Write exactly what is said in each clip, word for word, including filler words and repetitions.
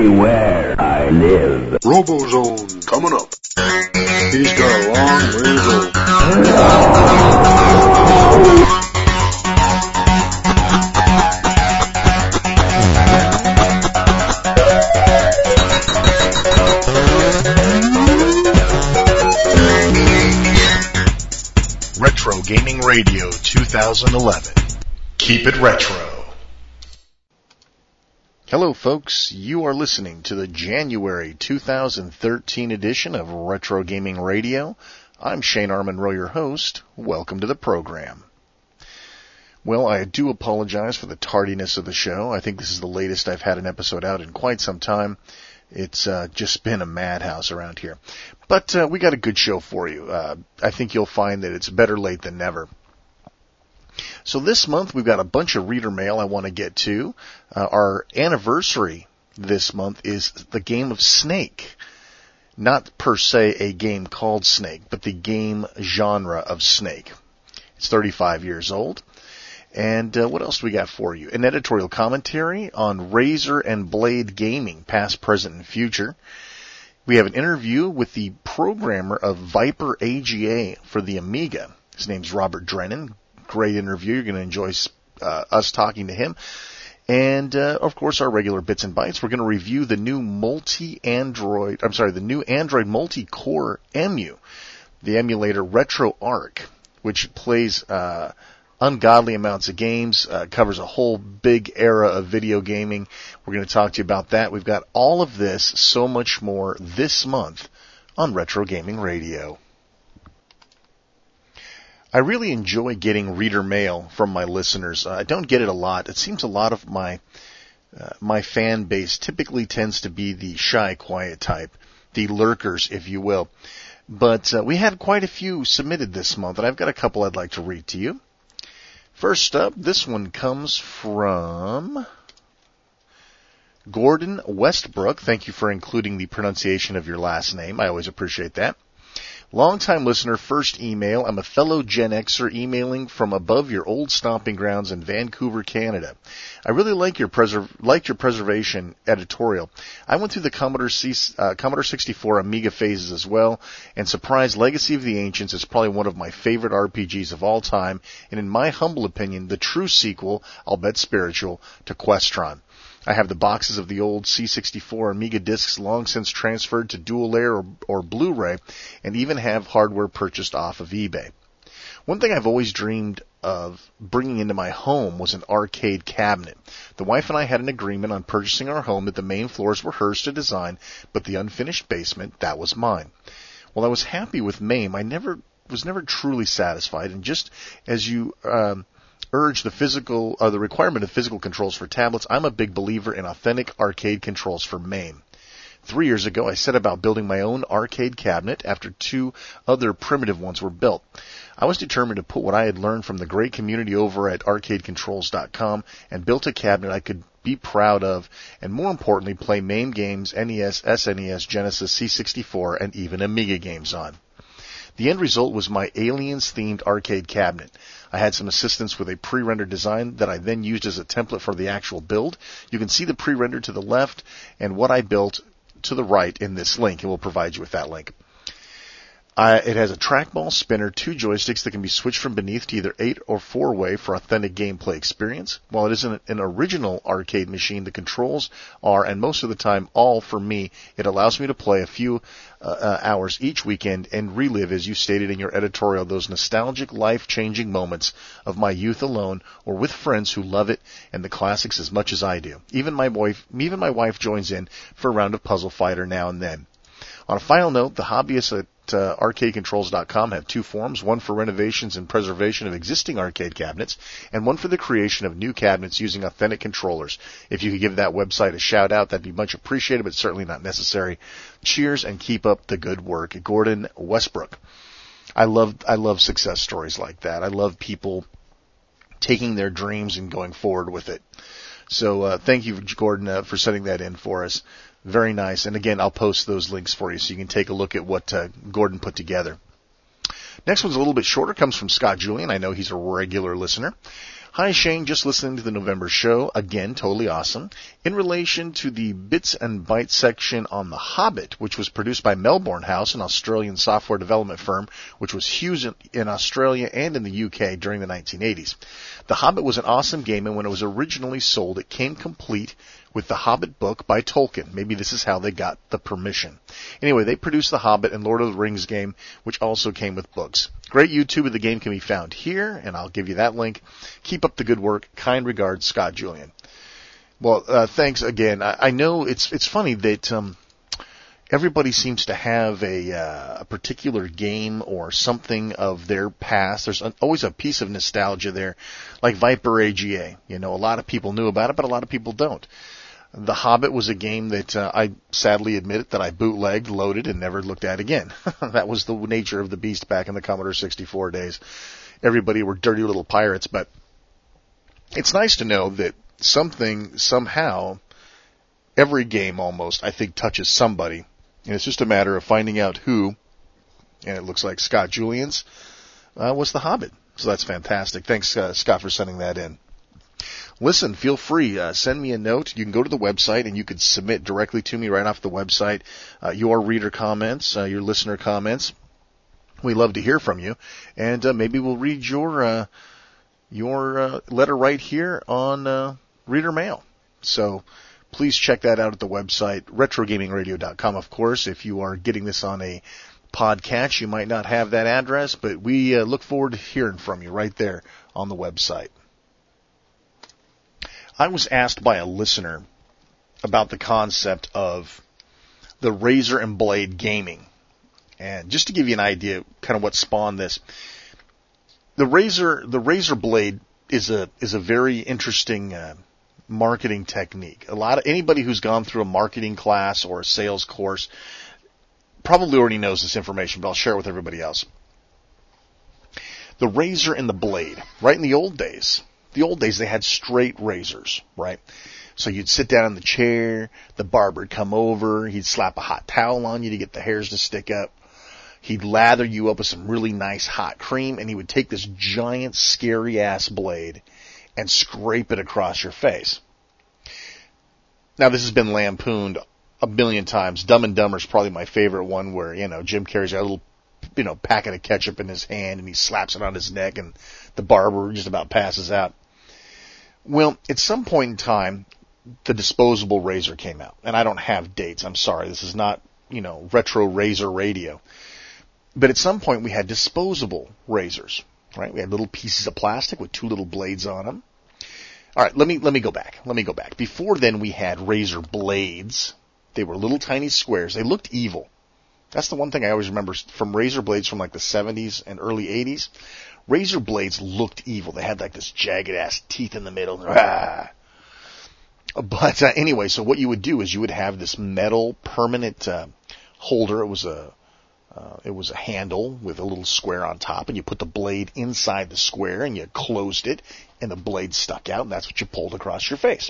Beware, I live. Robozone coming up. He's got a long way to go. Retro Gaming Radio twenty eleven. Keep it retro. Hello folks, you are listening to the January two thousand thirteen edition of Retro Gaming Radio. I'm Shane Armonroe, your host. Welcome to the program. Well, I do apologize for the tardiness of the show. I think this is the latest I've had an episode out in quite some time. It's uh, just been a madhouse around here. But uh, we got a good show for you. Uh, I think you'll find that it's better late than never. So this month we've got a bunch of reader mail I want to get to. Uh, our anniversary this month is the game of Snake. Not per se a game called Snake, but the game genre of Snake. It's thirty-five years old. And uh, what else do we got for you? An editorial commentary on Razor and Blade Gaming, past, present, and future. We have an interview with the programmer of Viper A G A for the Amiga. His name's Robert Drennan. Great interview. You're going to enjoy uh, us talking to him. And, uh, of course, our regular bits and bytes. We're going to review the new multi-Android, I'm sorry, the new Android multi-core emu, the emulator RetroArch, which plays uh, ungodly amounts of games, uh, covers a whole big era of video gaming. We're going to talk to you about that. We've got all of this, so much more this month on Retro Gaming Radio. I really enjoy getting reader mail from my listeners. Uh, I don't get it a lot. It seems a lot of my uh, my fan base typically tends to be the shy, quiet type, the lurkers, if you will. But uh, we had quite a few submitted this month, and I've got a couple I'd like to read to you. First up, this one comes from Gordon Westbrook. Thank you for including the pronunciation of your last name. I always appreciate that. Long-time listener, first email. I'm a fellow Gen Xer emailing from above your old stomping grounds in Vancouver, Canada. I really like your preser- liked your preservation editorial. I went through the Commodore, C- uh, Commodore sixty-four Amiga phases as well, and surprised Legacy of the Ancients is probably one of my favorite R P Gs of all time, and in my humble opinion, the true sequel, I'll bet spiritual, to Questron. I have the boxes of the old C sixty-four Amiga discs long since transferred to dual layer or, or Blu-ray, and even have hardware purchased off of eBay. One thing I've always dreamed of bringing into my home was an arcade cabinet. The wife and I had an agreement on purchasing our home that the main floors were hers to design, but the unfinished basement, that was mine. While I was happy with MAME, I never was never truly satisfied, and just as you um, urge the physical, uh, the requirement of physical controls for tablets, I'm a big believer in authentic arcade controls for MAME. Three years ago, I set about building my own arcade cabinet after two other primitive ones were built. I was determined to put what I had learned from the great community over at arcade controls dot com and built a cabinet I could be proud of, and more importantly, play MAME games, N E S, S N E S, Genesis, C sixty-four, and even Amiga games on. The end result was my Aliens-themed arcade cabinet. I had some assistance with a pre-rendered design that I then used as a template for the actual build. You can see the pre-render to the left and what I built to the right in this link, and we'll provide you with that link. Uh, it has a trackball spinner, two joysticks that can be switched from beneath to either eight or four-way for authentic gameplay experience. While it isn't an original arcade machine, the controls are, and most of the time, all for me. It allows me to play a few uh, uh, hours each weekend and relive, as you stated in your editorial, those nostalgic, life-changing moments of my youth alone or with friends who love it and the classics as much as I do. Even my wife, even my wife joins in for a round of Puzzle Fighter now and then. On a final note, the hobbyists at uh, arcade controls dot com have two forums, one for renovations and preservation of existing arcade cabinets, and one for the creation of new cabinets using authentic controllers. If you could give that website a shout out, that'd be much appreciated, but certainly not necessary. Cheers and keep up the good work. Gordon Westbrook. I love, I love success stories like that. I love people taking their dreams and going forward with it. So uh, thank you, Gordon, uh, for sending that in for us. Very nice. And again, I'll post those links for you so you can take a look at what uh, Gordon put together. Next one's a little bit shorter. Comes from Scott Julian. I know he's a regular listener. Hi Shane, just listening to the November show. Again, totally awesome. In relation to the Bits and Bytes section on The Hobbit, which was produced by Melbourne House, an Australian software development firm, which was huge in Australia and in the U K during the nineteen eighties. The Hobbit was an awesome game, and when it was originally sold, it came complete with the Hobbit book by Tolkien. Maybe this is how they got the permission. Anyway, they produced the Hobbit and Lord of the Rings game, which also came with books. Great YouTube of the game can be found here, and I'll give you that link. Keep up the good work. Kind regards, Scott Julian. Well, uh, thanks again. I, I know it's it's funny that um, everybody seems to have a, uh, a particular game or something of their past. There's an, always a piece of nostalgia there, like Viper A G A. You know, a lot of people knew about it, but a lot of people don't. The Hobbit was a game that uh, I sadly admit that I bootlegged, loaded, and never looked at again. That was the nature of the beast back in the Commodore sixty-four days. Everybody were dirty little pirates, but it's nice to know that something, somehow, every game almost, I think, touches somebody. And it's just a matter of finding out who, and it looks like Scott Julian's, uh, was The Hobbit. So that's fantastic. Thanks, uh, Scott, for sending that in. Listen, feel free. Uh, send me a note. You can go to the website and you can submit directly to me right off the website uh, your reader comments, uh, your listener comments. We love to hear from you, and uh, maybe we'll read your uh, your uh, letter right here on uh, Reader Mail. So please check that out at the website, retro gaming radio dot com. Of course, if you are getting this on a podcast, you might not have that address, but we uh, look forward to hearing from you right there on the website. I was asked by a listener about the concept of the razor and blade gaming. And just to give you an idea kind of what spawned this, the razor, the razor blade is a, is a very interesting, uh, marketing technique. A lot of, anybody who's gone through a marketing class or a sales course probably already knows this information, but I'll share it with everybody else. The razor and the blade, right in the old days, The old days, they had straight razors, right? So you'd sit down in the chair, the barber would come over, he'd slap a hot towel on you to get the hairs to stick up. He'd lather you up with some really nice hot cream, and he would take this giant, scary-ass blade and scrape it across your face. Now, this has been lampooned a billion times. Dumb and Dumber is probably my favorite one where, you know, Jim Carrey's got a little, you know, packet of ketchup in his hand, and he slaps it on his neck, and the barber just about passes out. Well, at some point in time, the disposable razor came out. And I don't have dates. I'm sorry. This is not, you know, retro razor radio. But at some point, we had disposable razors, right? We had little pieces of plastic with two little blades on them. All right, let me, let me go back. Let me go back. Before then, we had razor blades. They were little tiny squares. They looked evil. That's the one thing I always remember from razor blades from like the seventies and early eighties. Razor blades looked evil. They had like this jagged-ass teeth in the middle. Ah. But uh, anyway, so what you would do is you would have this metal permanent uh, holder. It was a uh, it was a handle with a little square on top, and you put the blade inside the square, and you closed it, and the blade stuck out, and that's what you pulled across your face.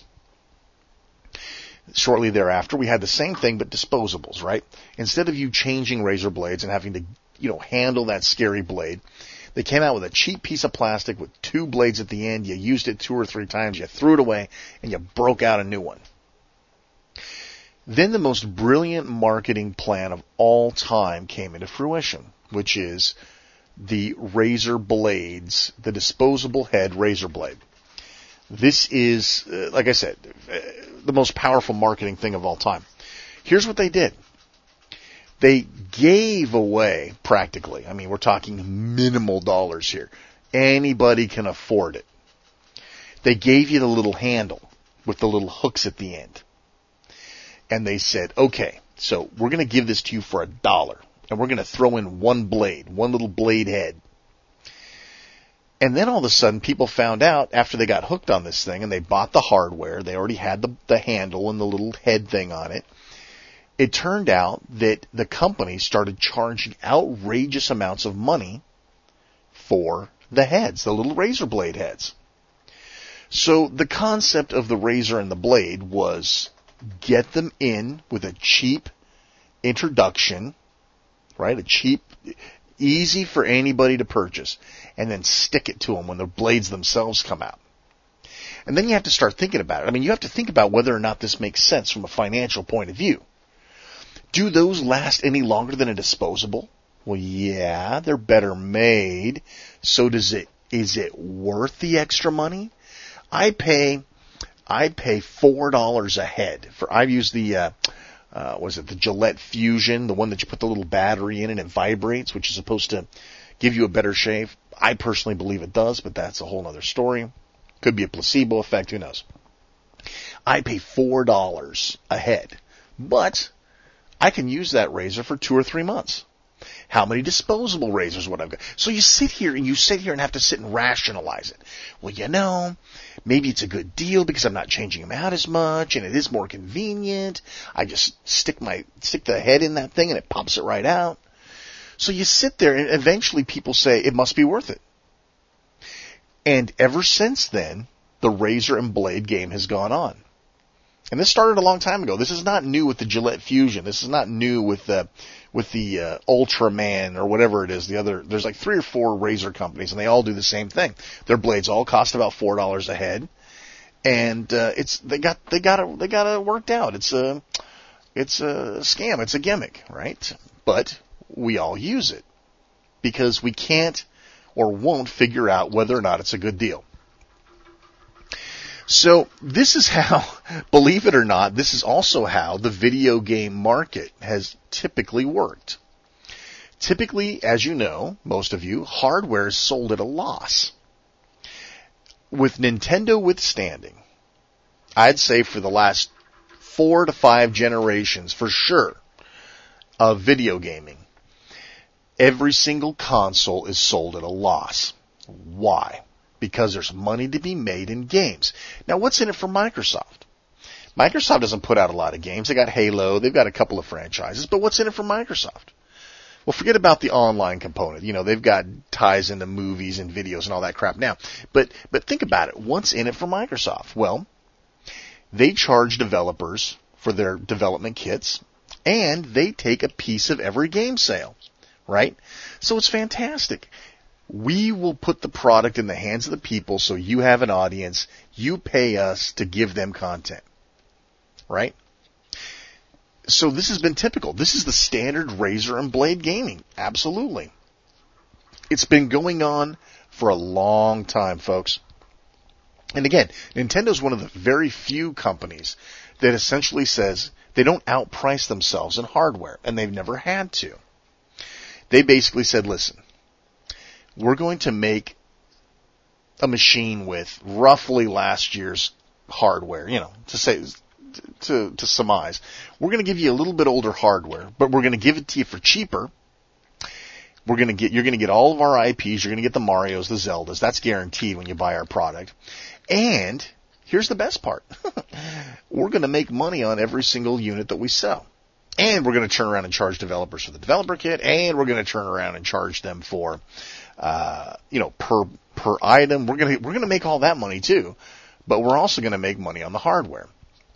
Shortly thereafter, we had the same thing, but disposables, right? Instead of you changing razor blades and having to, you know, handle that scary blade, they came out with a cheap piece of plastic with two blades at the end. You used it two or three times, you threw it away, and you broke out a new one. Then the most brilliant marketing plan of all time came into fruition, which is the razor blades, the disposable head razor blade. This is, uh, like I said, uh, the most powerful marketing thing of all time. Here's what they did. They gave away, practically, I mean, we're talking minimal dollars here. Anybody can afford it. They gave you the little handle with the little hooks at the end. And they said, okay, so we're going to give this to you for a dollar. And we're going to throw in one blade, one little blade head. And then all of a sudden, people found out after they got hooked on this thing and they bought the hardware, they already had the, the handle and the little head thing on it. It turned out that the company started charging outrageous amounts of money for the heads, the little razor blade heads. So the concept of the razor and the blade was get them in with a cheap introduction, right? A cheap, easy for anybody to purchase, and then stick it to them when the blades themselves come out. And then you have to start thinking about it. I mean, you have to think about whether or not this makes sense from a financial point of view. Do those last any longer than a disposable? Well, yeah, they're better made. So does it, is it worth the extra money? I pay, I pay four dollars a head for, I've used the, uh, uh, what is it, the Gillette Fusion, the one that you put the little battery in and it vibrates, which is supposed to give you a better shave. I personally believe it does, but that's a whole other story. Could be a placebo effect, who knows. I pay four dollars a head, but I can use that razor for two or three months. How many disposable razors would I've got? So you sit here and you sit here and have to sit and rationalize it. Well, you know, maybe it's a good deal because I'm not changing them out as much and it is more convenient. I just stick my, stick the head in that thing and it pops it right out. So you sit there and eventually people say it must be worth it. And ever since then, the razor and blade game has gone on. And this started a long time ago. This is not new with the Gillette Fusion. This is not new with the with the uh, Ultraman or whatever it is. The other, there's like three or four razor companies, and they all do the same thing. Their blades all cost about four dollars a head, and uh, it's they got they got it they got it worked out. It's a it's a scam. It's a gimmick, right? But we all use it because we can't or won't figure out whether or not it's a good deal. So this is how, believe it or not, this is also how the video game market has typically worked. Typically, as you know, most of you, hardware is sold at a loss. With Nintendo withstanding, I'd say for the last four to five generations, for sure, of video gaming, every single console is sold at a loss. Why? Because there's money to be made in games. Now, what's in it for Microsoft? Microsoft doesn't put out a lot of games. They got Halo. They've got a couple of franchises. But what's in it for Microsoft? Well, forget about the online component. You know, they've got ties into movies and videos and all that crap now. But, but think about it. What's in it for Microsoft? Well, they charge developers for their development kits, and they take a piece of every game sale, right? So it's fantastic. We will put the product in the hands of the people so you have an audience. You pay us to give them content. Right? So this has been typical. This is the standard razor and blade gaming. Absolutely. It's been going on for a long time, folks. And again, Nintendo's one of the very few companies that essentially says they don't outprice themselves in hardware, and they've never had to. They basically said, listen, we're going to make a machine with roughly last year's hardware, you know, to say, to, to surmise. We're going to give you a little bit older hardware, but we're going to give it to you for cheaper. We're going to get, you're going to get all of our I Ps. You're going to get the Marios, the Zeldas. That's guaranteed when you buy our product. And here's the best part. We're going to make money on every single unit that we sell. And we're going to turn around and charge developers for the developer kit. And we're going to turn around and charge them for, uh, you know, per, per item. We're going to, we're going to make all that money too. But we're also going to make money on the hardware.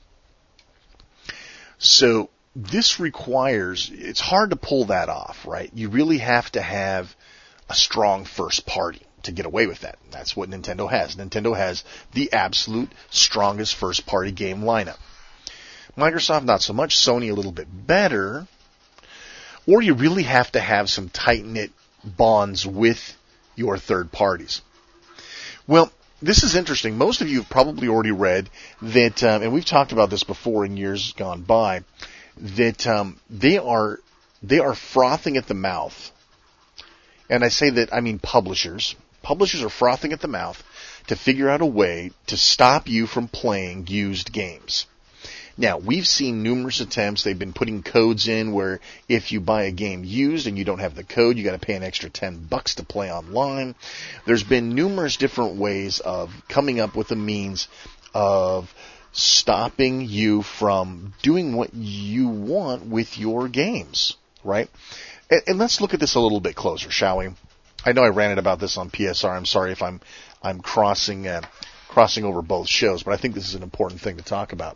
So this requires, it's hard to pull that off, right? You really have to have a strong first party to get away with that. That's what Nintendo has. Nintendo has the absolute strongest first party game lineup. Microsoft, not so much. Sony, a little bit better. Or you really have to have some tight-knit bonds with your third parties. Well, this is interesting. Most of you have probably already read that, um, and we've talked about this before in years gone by, that um, they are they are frothing at the mouth. And I say that, I mean publishers. Publishers are frothing at the mouth to figure out a way to stop you from playing used games. Now, we've seen numerous attempts. They've been putting codes in where if you buy a game used and you don't have the code, you got to pay an extra ten bucks to play online. There's been numerous different ways of coming up with a means of stopping you from doing what you want with your games, right? And, and let's look at this a little bit closer, shall we? I know I ranted about this on P S R. I'm sorry if I'm I'm crossing uh, crossing over both shows, but I think this is an important thing to talk about.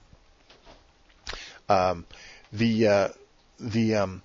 Um, the uh, the um,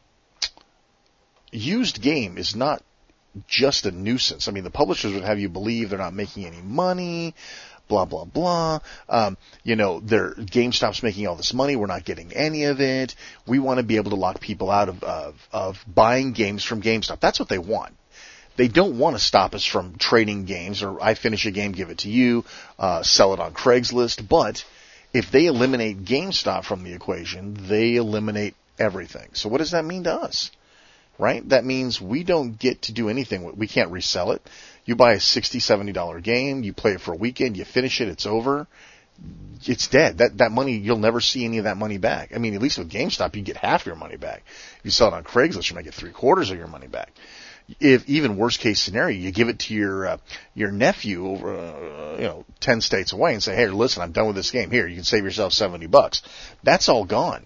used game is not just a nuisance. I mean, the publishers would have you believe they're not making any money, blah, blah, blah. Um, you know, they're, GameStop's making all this money. We're not getting any of it. We want to be able to lock people out of, of, of buying games from GameStop. That's what they want. They don't want to stop us from trading games, or I finish a game, give it to you, uh, sell it on Craigslist. But if they eliminate GameStop from the equation, they eliminate everything. So what does that mean to us? Right? That means we don't get to do anything. We can't resell it. You buy a sixty dollars, seventy dollars game, you play it for a weekend, you finish it, it's over. It's dead. That that money, you'll never see any of that money back. I mean, at least with GameStop, you get half your money back. If you sell it on Craigslist, you might get three quarters of your money back. If even worst case scenario, you give it to your uh, your nephew over uh, you know ten states away and say, "Hey, listen, I'm done with this game. Here, you can save yourself seventy bucks." That's all gone.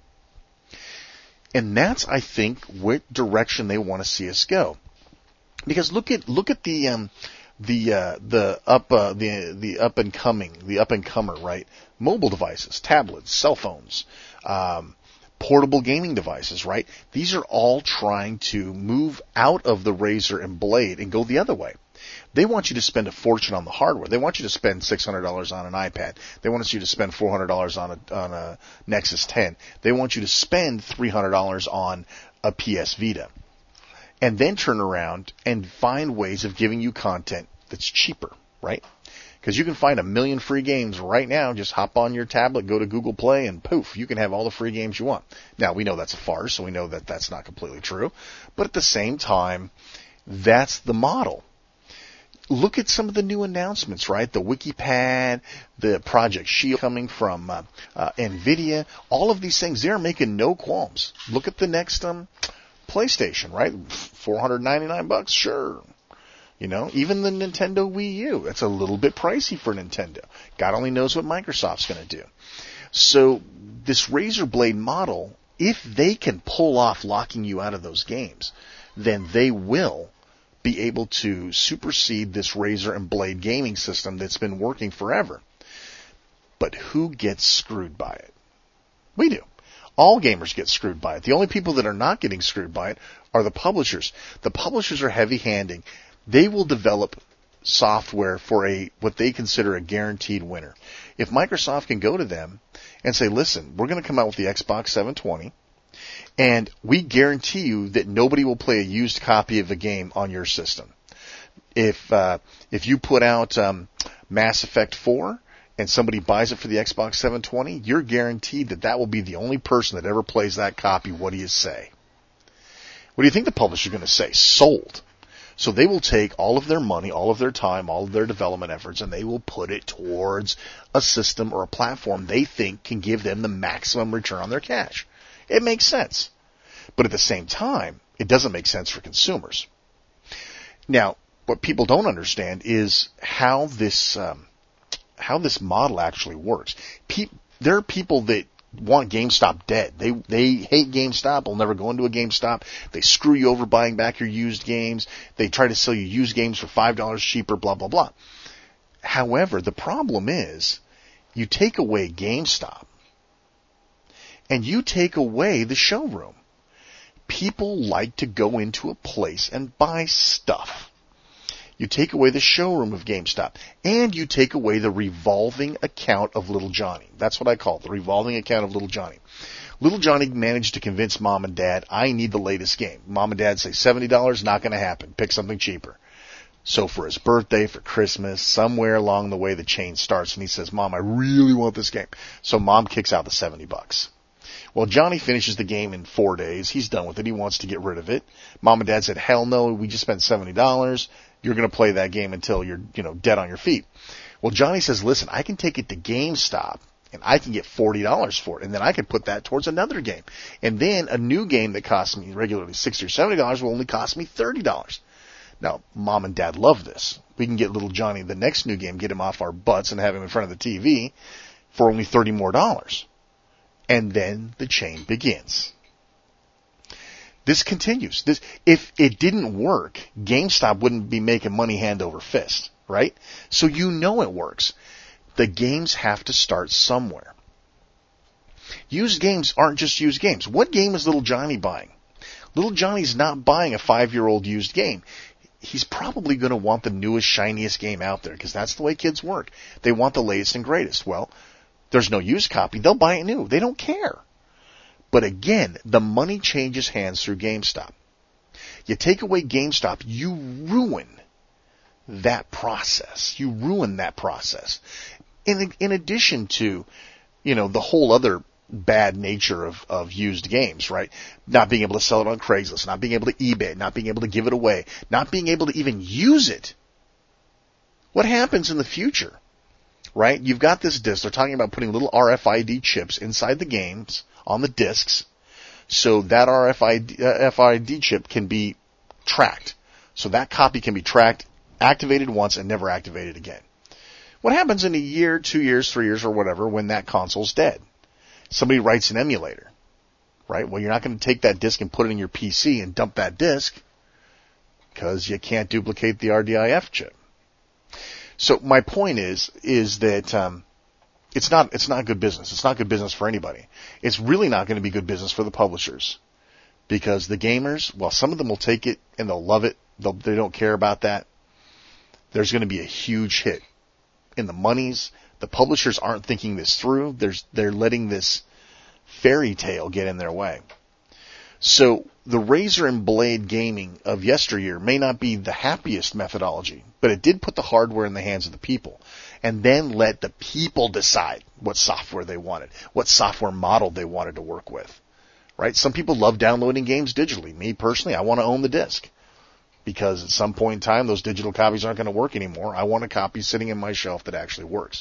And that's, I think, what direction they want to see us go. Because look at look at the um, the uh, the up uh, the the up and coming the up and comer right mobile devices, tablets, cell phones, um, portable gaming devices, right? These are all trying to move out of the razor and blade and go the other way. They want you to spend a fortune on the hardware. They want you to spend six hundred dollars on an iPad. They want you to spend four hundred dollars on a on a Nexus ten. They want you to spend three hundred dollars on a P S Vita. And then turn around and find ways of giving you content that's cheaper, right? Because you can find a million free games right now. Just hop on your tablet, go to Google Play, and poof, you can have all the free games you want. Now, we know that's a farce, so we know that that's not completely true. But at the same time, that's the model. Look at some of the new announcements, right? The WikiPad, the Project Shield coming from uh, uh, NVIDIA. All of these things, they're making no qualms. Look at the next um, PlayStation, right? four hundred ninety-nine bucks, sure. You know, even the Nintendo Wii U, that's a little bit pricey for Nintendo. God only knows what Microsoft's going to do. So this razor blade model, if they can pull off locking you out of those games, then they will be able to supersede this razor and blade gaming system that's been working forever. But who gets screwed by it? We do. All gamers get screwed by it. The only people that are not getting screwed by it are the publishers. The publishers are heavy-handing. They will develop software for a what they consider a guaranteed winner. If Microsoft can go to them and say, listen, we're going to come out with the Xbox seven twenty, and we guarantee you that nobody will play a used copy of a game on your system. If uh, if you put out um, Mass Effect four and somebody buys it for the Xbox seven twenty, you're guaranteed that that will be the only person that ever plays that copy. What do you say? What do you think the publisher's going to say? Sold. So they will take all of their money, all of their time, all of their development efforts, and they will put it towards a system or a platform they think can give them the maximum return on their cash. It makes sense. But at the same time, it doesn't make sense for consumers. Now, what people don't understand is how this um, how this model actually works. Pe- there are people that want GameStop dead. They they hate GameStop. They'll never go into a GameStop. They screw you over buying back your used games. They try to sell you used games for five dollars cheaper, blah, blah, blah. However, the problem is you take away GameStop and you take away the showroom. People like to go into a place and buy stuff. You take away the showroom of GameStop, and you take away the revolving account of Little Johnny. That's what I call it, the revolving account of Little Johnny. Little Johnny managed to convince Mom and Dad, I need the latest game. Mom and Dad say seventy dollars, not going to happen. Pick something cheaper. So for his birthday, for Christmas, somewhere along the way the chain starts, and he says, Mom, I really want this game. So Mom kicks out the seventy bucks. Well, Johnny finishes the game in four days. He's done with it. He wants to get rid of it. Mom and Dad said, hell no, we just spent seventy dollars. You're going to play that game until you're, you know, dead on your feet. Well, Johnny says, listen, I can take it to GameStop and I can get forty dollars for it, and then I can put that towards another game. And then a new game that costs me regularly sixty or seventy dollars will only cost me thirty dollars. Now, Mom and Dad love this. We can get Little Johnny the next new game, get him off our butts and have him in front of the T V for only thirty more dollars. And then the chain begins. This continues. This, if it didn't work, GameStop wouldn't be making money hand over fist, right? So you know it works. The games have to start somewhere. Used games aren't just used games. What game is Little Johnny buying? Little Johnny's not buying a five-year-old used game. he's probably going to want the newest, shiniest game out there, because that's the way kids work. They want the latest and greatest. Well, there's no used copy. They'll buy it new. They don't care. But again, the money changes hands through GameStop. You take away GameStop, you ruin that process. You ruin that process. In, in addition to, you know, the whole other bad nature of, of used games, right? Not being able to sell it on Craigslist, not being able to eBay it, not being able to give it away, not being able to even use it. What happens in the future, right? You've got this disc. They're talking about putting little R F I D chips inside the games on the discs, so that R F I D, uh, F I D chip can be tracked. So that copy can be tracked, activated once, and never activated again. What happens in a year, two years, three years, or whatever when that console's dead? Somebody writes an emulator, right? Well, you're not going to take that disk and put it in your P C and dump that disk because you can't duplicate the R D I F chip. So my point is, is that um, it's not it's not good business. It's not good business for anybody. It's really not going to be good business for the publishers, because the gamers, well, some of them will take it and they'll love it. They'll, they don't care about that. There's going to be a huge hit in the monies. The publishers aren't thinking this through. There's, they're letting this fairy tale get in their way. So the razor and blade gaming of yesteryear may not be the happiest methodology, but it did put the hardware in the hands of the people, and then let the people decide what software they wanted, what software model they wanted to work with. Right? Some people love downloading games digitally. Me personally, I want to own the disc, because at some point in time, those digital copies aren't going to work anymore. I want a copy sitting in my shelf that actually works.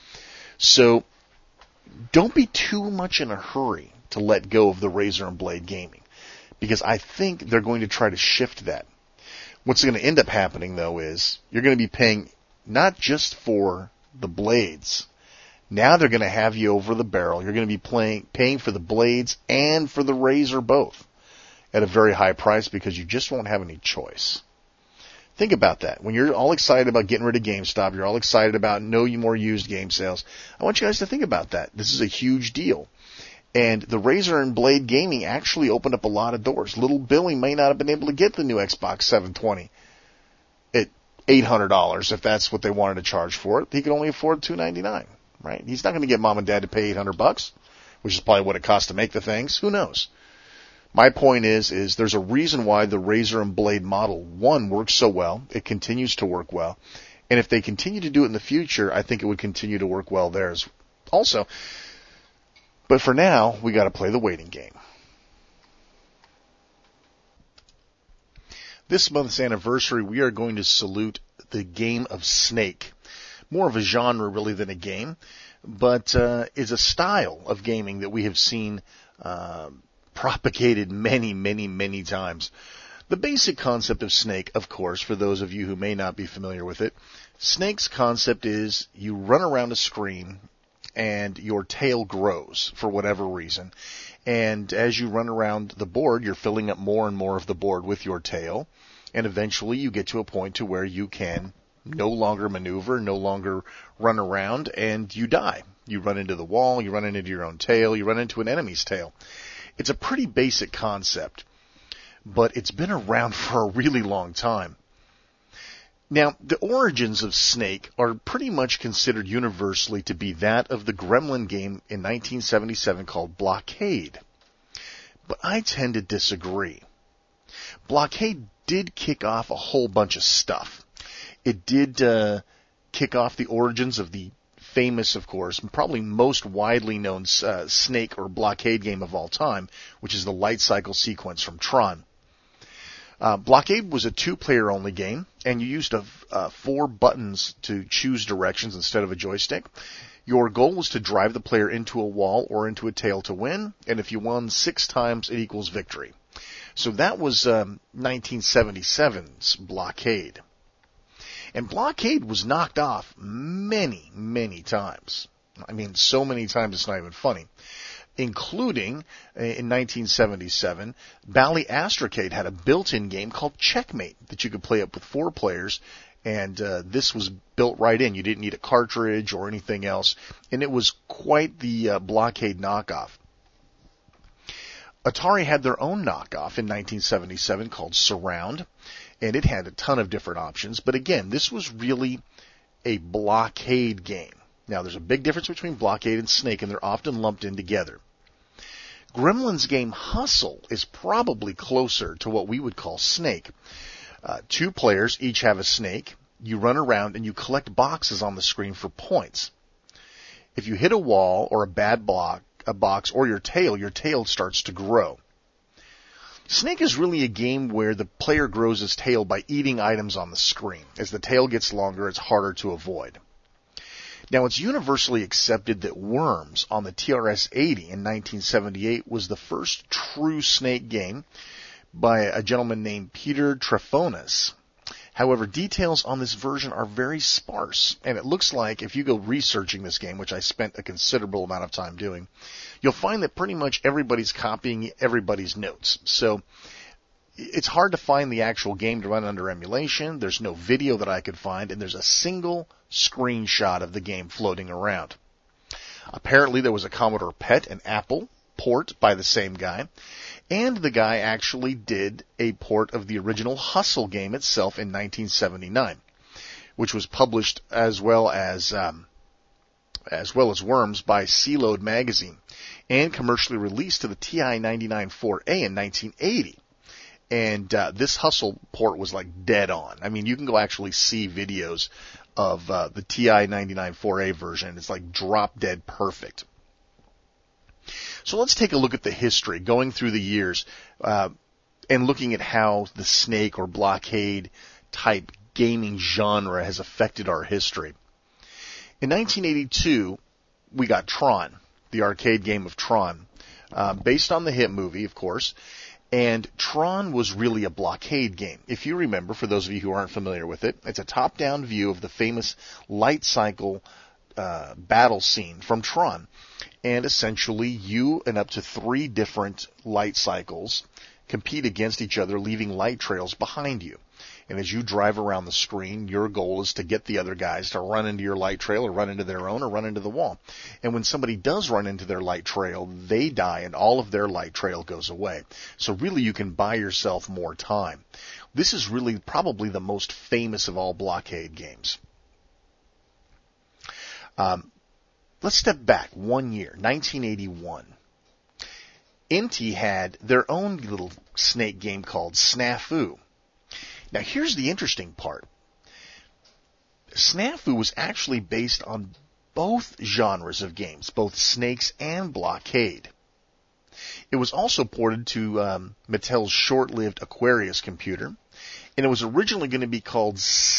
So don't be too much in a hurry to let go of the razor and blade gaming, because I think they're going to try to shift that. What's going to end up happening, though, is you're going to be paying not just for the blades. Now they're going to have you over the barrel. You're going to be playing, paying for the blades and for the razor both at a very high price, because you just won't have any choice. Think about that. When you're all excited about getting rid of GameStop, you're all excited about no more used game sales, I want you guys to think about that. This is a huge deal. And the razor and blade gaming actually opened up a lot of doors. Little Billy may not have been able to get the new Xbox seven twenty at eight hundred dollars if that's what they wanted to charge for it. He could only afford two ninety-nine, right? He's not going to get mom and dad to pay eight hundred bucks, which is probably what it costs to make the things. Who knows? My point is, is there's a reason why the razor and blade model, one, works so well. It continues to work well. And if they continue to do it in the future, I think it would continue to work well there as also. But for now, we got to play the waiting game. This month's anniversary, we are going to salute the game of Snake. More of a genre, really, than a game, but uh, is a style of gaming that we have seen uh, propagated many, many, many times. The basic concept of Snake, of course, for those of you who may not be familiar with it, Snake's concept is you run around a screen and your tail grows for whatever reason. And as you run around the board, you're filling up more and more of the board with your tail. And eventually you get to a point to where you can no longer maneuver, no longer run around, and you die. You run into the wall, you run into your own tail, you run into an enemy's tail. It's a pretty basic concept, but it's been around for a really long time. Now, the origins of Snake are pretty much considered universally to be that of the Gremlin game in nineteen seventy-seven called Blockade. But I tend to disagree. Blockade did kick off a whole bunch of stuff. It did uh, kick off the origins of the famous, of course, and probably most widely known uh, Snake or Blockade game of all time, which is the light cycle sequence from Tron. Uh, Blockade was a two-player only game, and you used a, uh, four buttons to choose directions instead of a joystick. Your goal was to drive the player into a wall or into a tail to win, and if you won six times, it equals victory. So that was um, nineteen seventy-seven's Blockade. And Blockade was knocked off many, many times. I mean, so many times it's not even funny. Including, in nineteen seventy-seven, Bally Astrocade had a built-in game called Checkmate that you could play up with four players, and uh, this was built right in. You didn't need a cartridge or anything else, and it was quite the uh, Blockade knockoff. Atari had their own knockoff in nineteen seventy-seven called Surround, and it had a ton of different options. But again, this was really a blockade game. Now, there's a big difference between blockade and snake, and they're often lumped in together. Gremlin's game Hustle is probably closer to what we would call snake. Uh, two players each have a snake. You run around and you collect boxes on the screen for points. If you hit a wall or a bad block, a box, or your tail, your tail starts to grow. Snake is really a game where the player grows his tail by eating items on the screen. As the tail gets longer, it's harder to avoid. Now, it's universally accepted that Worms on the T R S eighty in nineteen seventy-eight was the first true snake game by a gentleman named Peter Trefonis. However, details on this version are very sparse, and it looks like if you go researching this game, which I spent a considerable amount of time doing, you'll find that pretty much everybody's copying everybody's notes. So it's hard to find the actual game to run under emulation. There's no video that I could find, and there's a single screenshot of the game floating around. Apparently there was a Commodore P E T and Apple port by the same guy, and the guy actually did a port of the original Hustle game itself in nineteen seventy-nine, which was published as well as um, as well as Worms by C-Load magazine, and commercially released to the T I ninety-nine four A in nineteen eighty. And uh, this Hustle port was like dead on. I mean, you can go actually see videos of uh, the T I ninety-nine four A version. It's like drop dead perfect. So let's take a look at the history, going through the years, uh, and looking at how the snake or blockade type gaming genre has affected our history. In nineteen eighty-two, we got Tron, the arcade game of Tron, uh, based on the hit movie, of course. And Tron was really a blockade game. If you remember, for those of you who aren't familiar with it, it's a top-down view of the famous light cycle uh, battle scene from Tron. And essentially, you and up to three different light cycles compete against each other, leaving light trails behind you. And as you drive around the screen, your goal is to get the other guys to run into your light trail or run into their own or run into the wall. And when somebody does run into their light trail, they die and all of their light trail goes away. So really you can buy yourself more time. This is really probably the most famous of all blockade games. Um, let's step back one year, nineteen eighty-one. Inti had their own little snake game called Snafu. Now, here's the interesting part. Snafu was actually based on both genres of games, both snakes and blockade. It was also ported to um, Mattel's short-lived Aquarius computer, and it was originally going to be called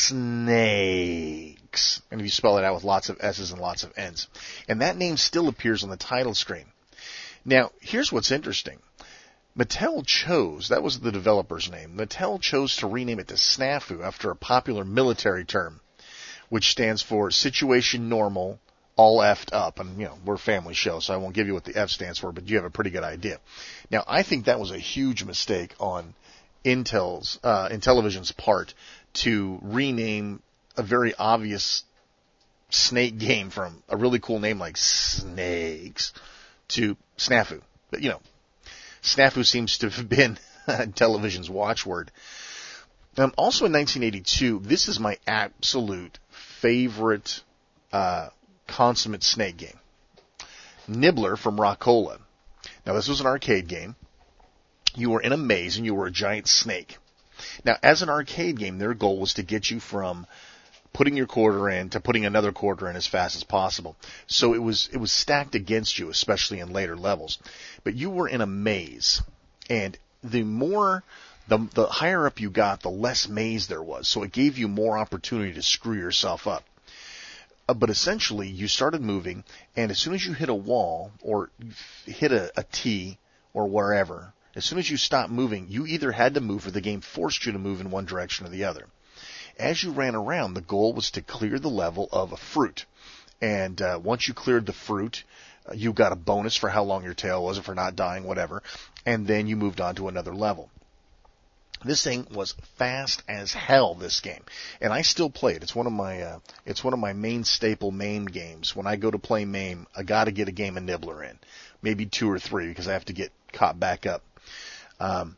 Snakes, and if you spell it out with lots of S's and lots of N's. And that name still appears on the title screen. Now, here's what's interesting. Mattel chose, that was the developer's name, Mattel chose to rename it to Snafu after a popular military term, which stands for Situation Normal, All F'd Up. And, you know, we're a family show, so I won't give you what the F stands for, but you have a pretty good idea. Now, I think that was a huge mistake on Intel's, uh, Intellivision's part to rename a very obvious snake game from a really cool name like Snakes to Snafu. But, you know, Snafu seems to have been television's watchword. Um, also in nineteen eighty-two, this is my absolute favorite uh, consummate snake game. Nibbler from Rockola. Now, this was an arcade game. You were in a maze and you were a giant snake. Now, as an arcade game, their goal was to get you from putting your quarter in to putting another quarter in as fast as possible. So it was it was stacked against you, especially in later levels. But you were in a maze, and the more the the higher up you got, the less maze there was. So it gave you more opportunity to screw yourself up. Uh, but essentially, you started moving, and as soon as you hit a wall or hit a, a T or wherever, as soon as you stopped moving, you either had to move or the game forced you to move in one direction or the other. As you ran around, the goal was to clear the level of a fruit. And uh, once you cleared the fruit, uh, you got a bonus for how long your tail was, or for not dying, whatever. And then you moved on to another level. This thing was fast as hell, this game. And I still play it. It's one of my uh, it's one of my main staple MAME games. When I go to play MAME, I got to get a game of Nibbler in. Maybe two or three, because I have to get caught back up. Um,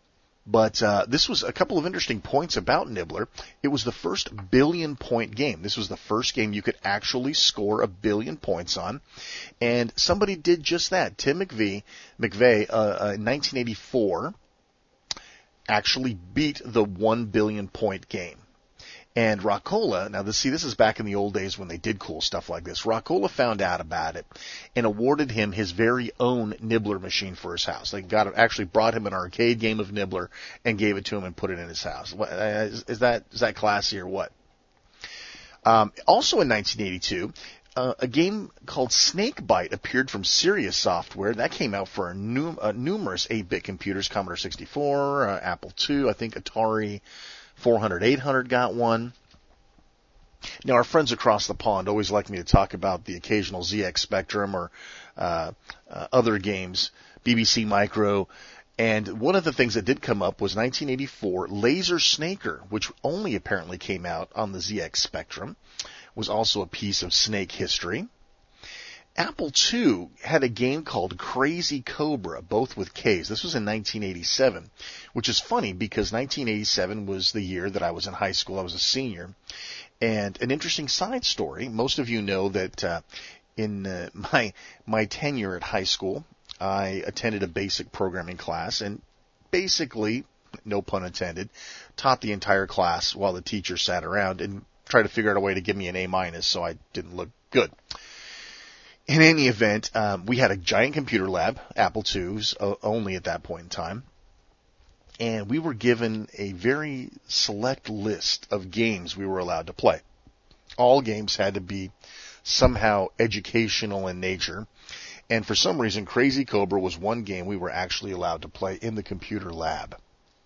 But uh, this was a couple of interesting points about Nibbler. It was the first billion-point game. This was the first game you could actually score a billion points on, and somebody did just that. Tim McVeigh, McVeigh uh, uh, in nineteen eighty-four, actually beat the one billion-point game. And Rockola, now this, see, this is back in the old days when they did cool stuff like this. Rockola found out about it and awarded him his very own Nibbler machine for his house. They got actually brought him an arcade game of Nibbler and gave it to him and put it in his house. What, uh, is, is that is that classy or what? Um, also in nineteen eighty-two, uh, a game called Snakebite appeared from Sirius Software. That came out for a num- uh, numerous eight-bit computers, Commodore sixty-four, uh, Apple two, I think Atari four hundred, eight hundred got one. Now, our friends across the pond always like me to talk about the occasional Z X Spectrum or uh, uh, other games, B B C Micro. And one of the things that did come up was nineteen eighty-four, Laser Snaker, which only apparently came out on the Z X Spectrum, was also a piece of Snake history. Apple two had a game called Crazy Cobra, both with K's. This was in nineteen eighty-seven, which is funny because nineteen eighty-seven was the year that I was in high school. I was a senior. And an interesting side story, most of you know that uh, in uh, my my tenure at high school, I attended a basic programming class and basically, no pun intended, taught the entire class while the teacher sat around and tried to figure out a way to give me an A minus so I didn't look good. In any event, um, we had a giant computer lab, Apple twos uh, only at that point in time, and we were given a very select list of games we were allowed to play. All games had to be somehow educational in nature, and for some reason, Crazy Cobra was one game we were actually allowed to play in the computer lab.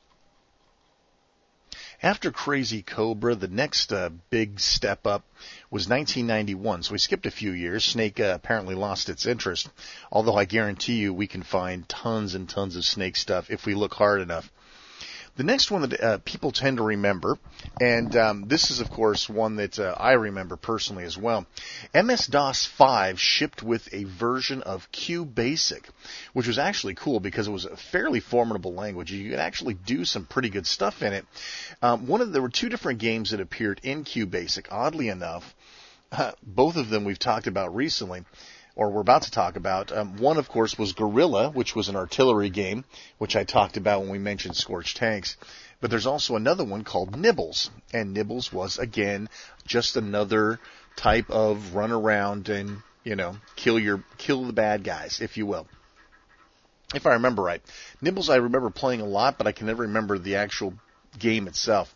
After Crazy Cobra, the next uh, big step up was nineteen ninety-one, so we skipped a few years. Snake uh, apparently lost its interest, although I guarantee you we can find tons and tons of Snake stuff if we look hard enough. The next one that uh, people tend to remember, and um, this is, of course, one that uh, I remember personally as well. M S DOS five shipped with a version of QBasic, which was actually cool because it was a fairly formidable language. You could actually do some pretty good stuff in it. Um, one of there were two different games that appeared in QBasic. Oddly enough, uh, both of them we've talked about recently, or we're about to talk about. Um, one, of course, was Guerrilla, which was an artillery game, which I talked about when we mentioned Scorched Tanks. But there's also another one called Nibbles, and Nibbles was, again, just another type of run around and, you know, kill your kill the bad guys, if you will. If I remember right. Nibbles I remember playing a lot, but I can never remember the actual game itself.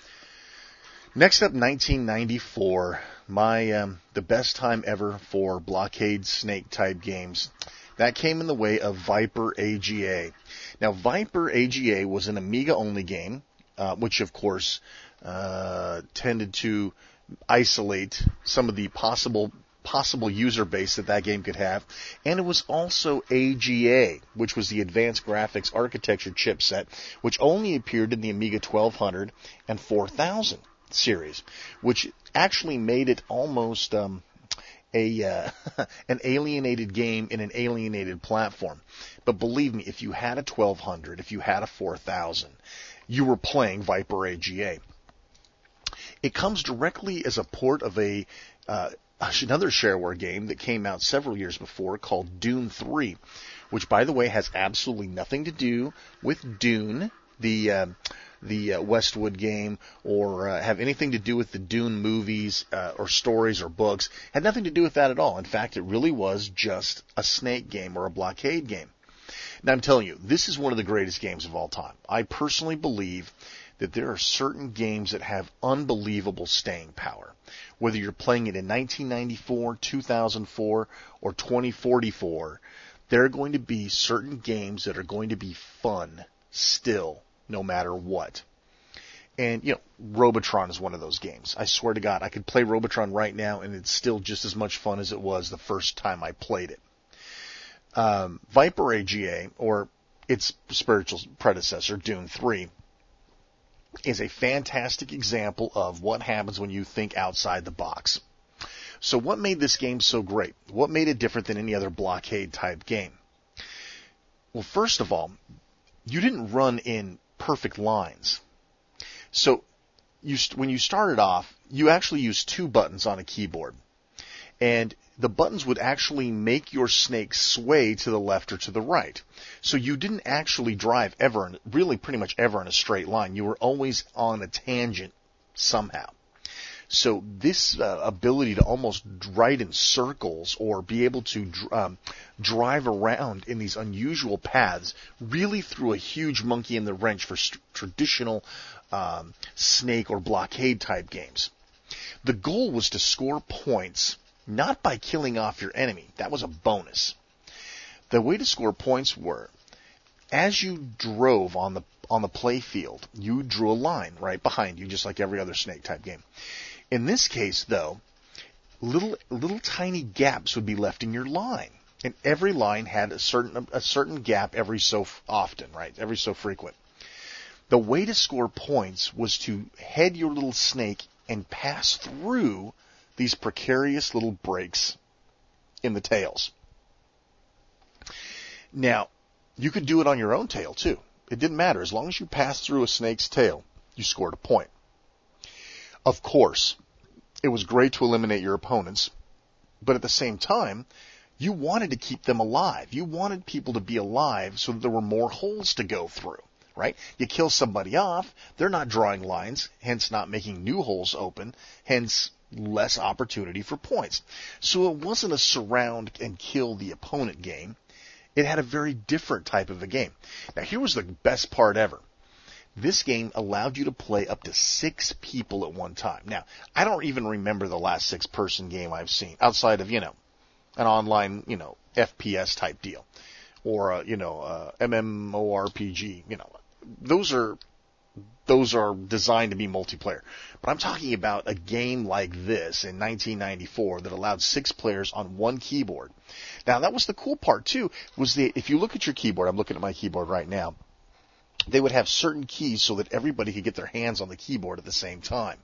Next up, nineteen ninety-four, my um, the best time ever for blockade snake type games. That came in the way of Viper A G A. Now, Viper A G A was an Amiga only game, uh, which of course uh, tended to isolate some of the possible possible user base that that game could have, and it was also A G A, which was the Advanced Graphics Architecture chipset, which only appeared in the Amiga twelve hundred and four thousand series, which actually made it almost um, a uh, an alienated game in an alienated platform. But believe me, if you had a twelve hundred, if you had a four thousand, you were playing Viper A G A. It comes directly as a port of a uh, another shareware game that came out several years before called Dune three, which, by the way, has absolutely nothing to do with Dune, the uh, the uh, Westwood game, or uh, have anything to do with the Dune movies uh, or stories or books. Had nothing to do with that at all. In fact, it really was just a snake game or a blockade game. Now, I'm telling you, this is one of the greatest games of all time. I personally believe that there are certain games that have unbelievable staying power. Whether you're playing it in nineteen ninety-four, two thousand four, or twenty forty-four, there are going to be certain games that are going to be fun still, no matter what. And, you know, Robotron is one of those games. I swear to God, I could play Robotron right now, and it's still just as much fun as it was the first time I played it. Um, Viper A G A, or its spiritual predecessor, Dune three, is a fantastic example of what happens when you think outside the box. So what made this game so great? What made it different than any other blockade-type game? Well, first of all, you didn't run in perfect lines. So you st- when you started off, you actually used two buttons on a keyboard. And the buttons would actually make your snake sway to the left or to the right. So you didn't actually drive ever, in, really pretty much ever in a straight line. You were always on a tangent somehow. So this uh, ability to almost ride in circles or be able to um, drive around in these unusual paths really threw a huge monkey in the wrench for st- traditional um, snake or blockade type games. The goal was to score points not by killing off your enemy. That was a bonus. The way to score points were, as you drove on the on the play field, you drew a line right behind you, just like every other snake type game. In this case, though, little little tiny gaps would be left in your line, and every line had a certain a certain gap every so often, right? Every so frequent. The way to score points was to head your little snake and pass through these precarious little breaks in the tails. Now, you could do it on your own tail, too. It didn't matter. As long as you passed through a snake's tail, you scored a point. Of course, it was great to eliminate your opponents, but at the same time, you wanted to keep them alive. You wanted people to be alive so that there were more holes to go through, right? You kill somebody off, they're not drawing lines, hence not making new holes open, hence less opportunity for points. So it wasn't a surround and kill the opponent game. It had a very different type of a game. Now here was the best part ever. This game allowed you to play up to six people at one time. Now, I don't even remember the last six person game I've seen outside of, you know, an online, you know, F P S type deal or, uh, you know, uh, MMORPG, you know, those are Those are designed to be multiplayer. But I'm talking about a game like this in nineteen ninety-four that allowed six players on one keyboard. Now, that was the cool part, too, was the, if you look at your keyboard, I'm looking at my keyboard right now, they would have certain keys so that everybody could get their hands on the keyboard at the same time.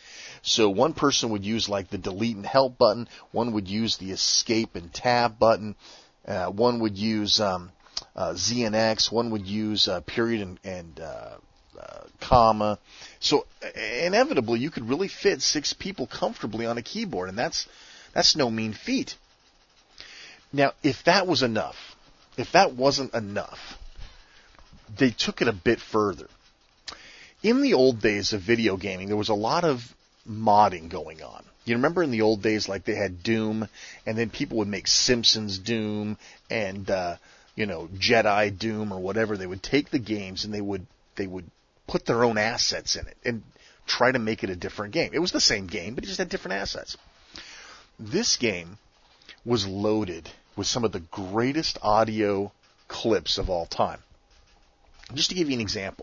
So one person would use like the delete and help button, one would use the escape and tab button, uh, one would use um, uh, Z and X, one would use uh, period and, and uh, Uh, comma. So inevitably, you could really fit six people comfortably on a keyboard, and that's that's no mean feat. Now, if that was enough, if that wasn't enough, they took it a bit further. In the old days of video gaming, there was a lot of modding going on. You remember in the old days, like they had Doom, and then people would make Simpsons Doom and uh, you know Jedi Doom or whatever. They would take the games and they would they would put their own assets in it and try to make it a different game. It was the same game, but it just had different assets. This game was loaded with some of the greatest audio clips of all time. Just to give you an example,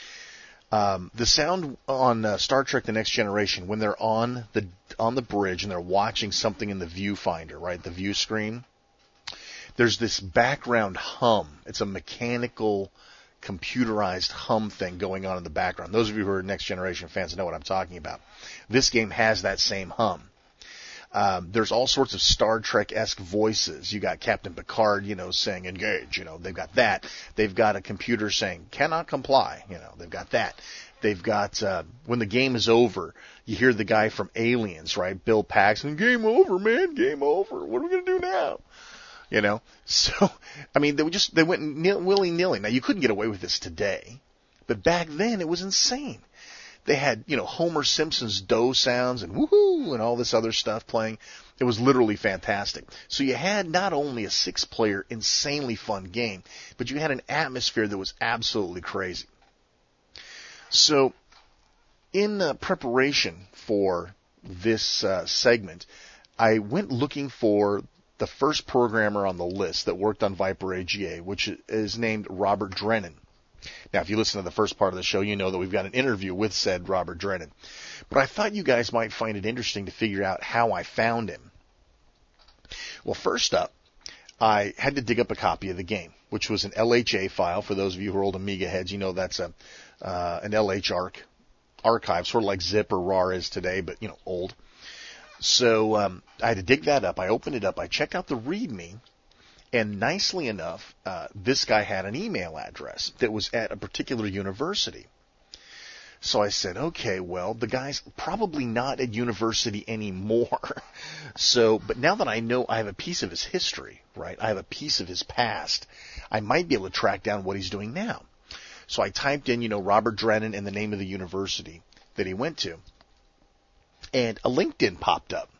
um, the sound on uh, Star Trek: The Next Generation when they're on the on the bridge and they're watching something in the viewfinder, right, the view screen. There's this background hum. It's a mechanical, computerized hum thing going on in the background. Those of you who are Next Generation fans know what I'm talking about. This game has that same hum. Um, there's all sorts of Star Trek-esque voices. You got Captain Picard, you know, saying engage. You know, they've got that. They've got a computer saying cannot comply. You know, they've got that. They've got uh, when the game is over, you hear the guy from Aliens, right? Bill Paxton, game over, man, game over. What are we gonna do now? You know, so, I mean, they were just, they went nil, willy-nilly. Now, you couldn't get away with this today, but back then it was insane. They had, you know, Homer Simpson's dough sounds and woohoo and all this other stuff playing. It was literally fantastic. So you had not only a six-player, insanely fun game, but you had an atmosphere that was absolutely crazy. So, in uh, preparation for this uh, segment, I went looking for the first programmer on the list that worked on Viper A G A, which is named Robert Drennan. Now, if you listen to the first part of the show, you know that we've got an interview with said Robert Drennan. But I thought you guys might find it interesting to figure out how I found him. Well, first up, I had to dig up a copy of the game, which was an L H A file. For those of you who are old Amiga heads, you know that's a uh, an L H arc archive, sort of like zip or rar is today, but, you know, old. So um, I had to dig that up. I opened it up. I checked out the README, And nicely enough, uh, this guy had an email address that was at a particular university. So I said, okay, well, the guy's probably not at university anymore. So, but now that I know I have a piece of his history, right, I have a piece of his past, I might be able to track down what he's doing now. So I typed in, you know, Robert Drennan and the name of the university that he went to. And a LinkedIn popped up.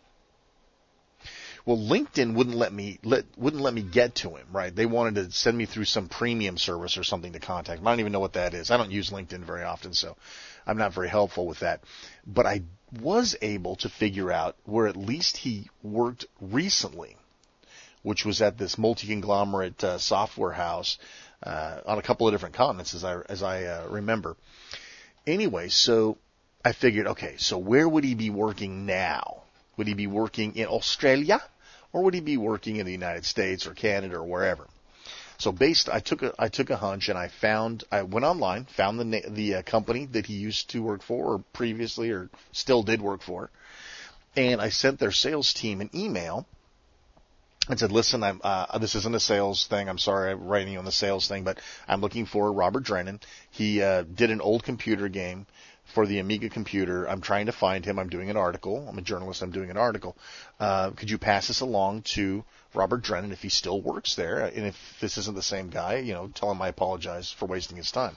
Well, LinkedIn wouldn't let me let wouldn't let me get to him, right? They wanted to send me through some premium service or something to contact him. I don't even know what that is. I don't use LinkedIn very often, so I'm not very helpful with that. But I was able to figure out where at least he worked recently, which was at this multi-conglomerate uh, software house uh, on a couple of different continents, as I as I uh, remember. Anyway, so I figured, okay, so where would he be working now? Would he be working in Australia? Or would he be working in the United States or Canada or wherever? So based, I took a, I took a hunch and I found, I went online, found the the uh, company that he used to work for or previously or still did work for, and I sent their sales team an email and said, listen, I'm, uh, this isn't a sales thing. I'm sorry I'm writing you on the sales thing, but I'm looking for Robert Drennan. He uh, did an old computer game for the Amiga computer. I'm trying to find him. I'm doing an article. I'm a journalist. I'm doing an article. Uh, could you pass this along to Robert Drennan if he still works there? And if this isn't the same guy, you know, tell him I apologize for wasting his time.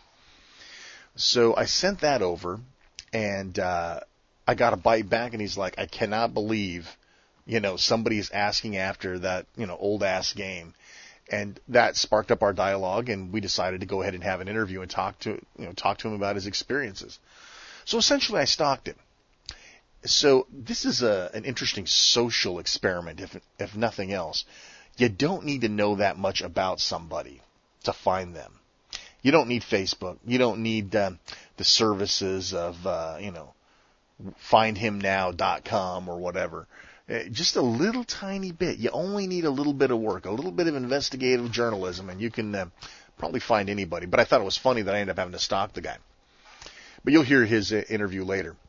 So I sent that over, and uh, I got a bite back, and he's like, I cannot believe, you know, somebody's asking after that, you know, old-ass game. And that sparked up our dialogue, and we decided to go ahead and have an interview and talk to, you know, talk to him about his experiences. So essentially, I stalked him. So this is a, an interesting social experiment, if if nothing else. You don't need to know that much about somebody to find them. You don't need Facebook. You don't need uh, the services of, uh, you know, find him now dot com or whatever. Uh, just a little tiny bit. You only need a little bit of work, a little bit of investigative journalism, and you can uh, probably find anybody. But I thought it was funny that I ended up having to stalk the guy. But you'll hear his uh, interview later.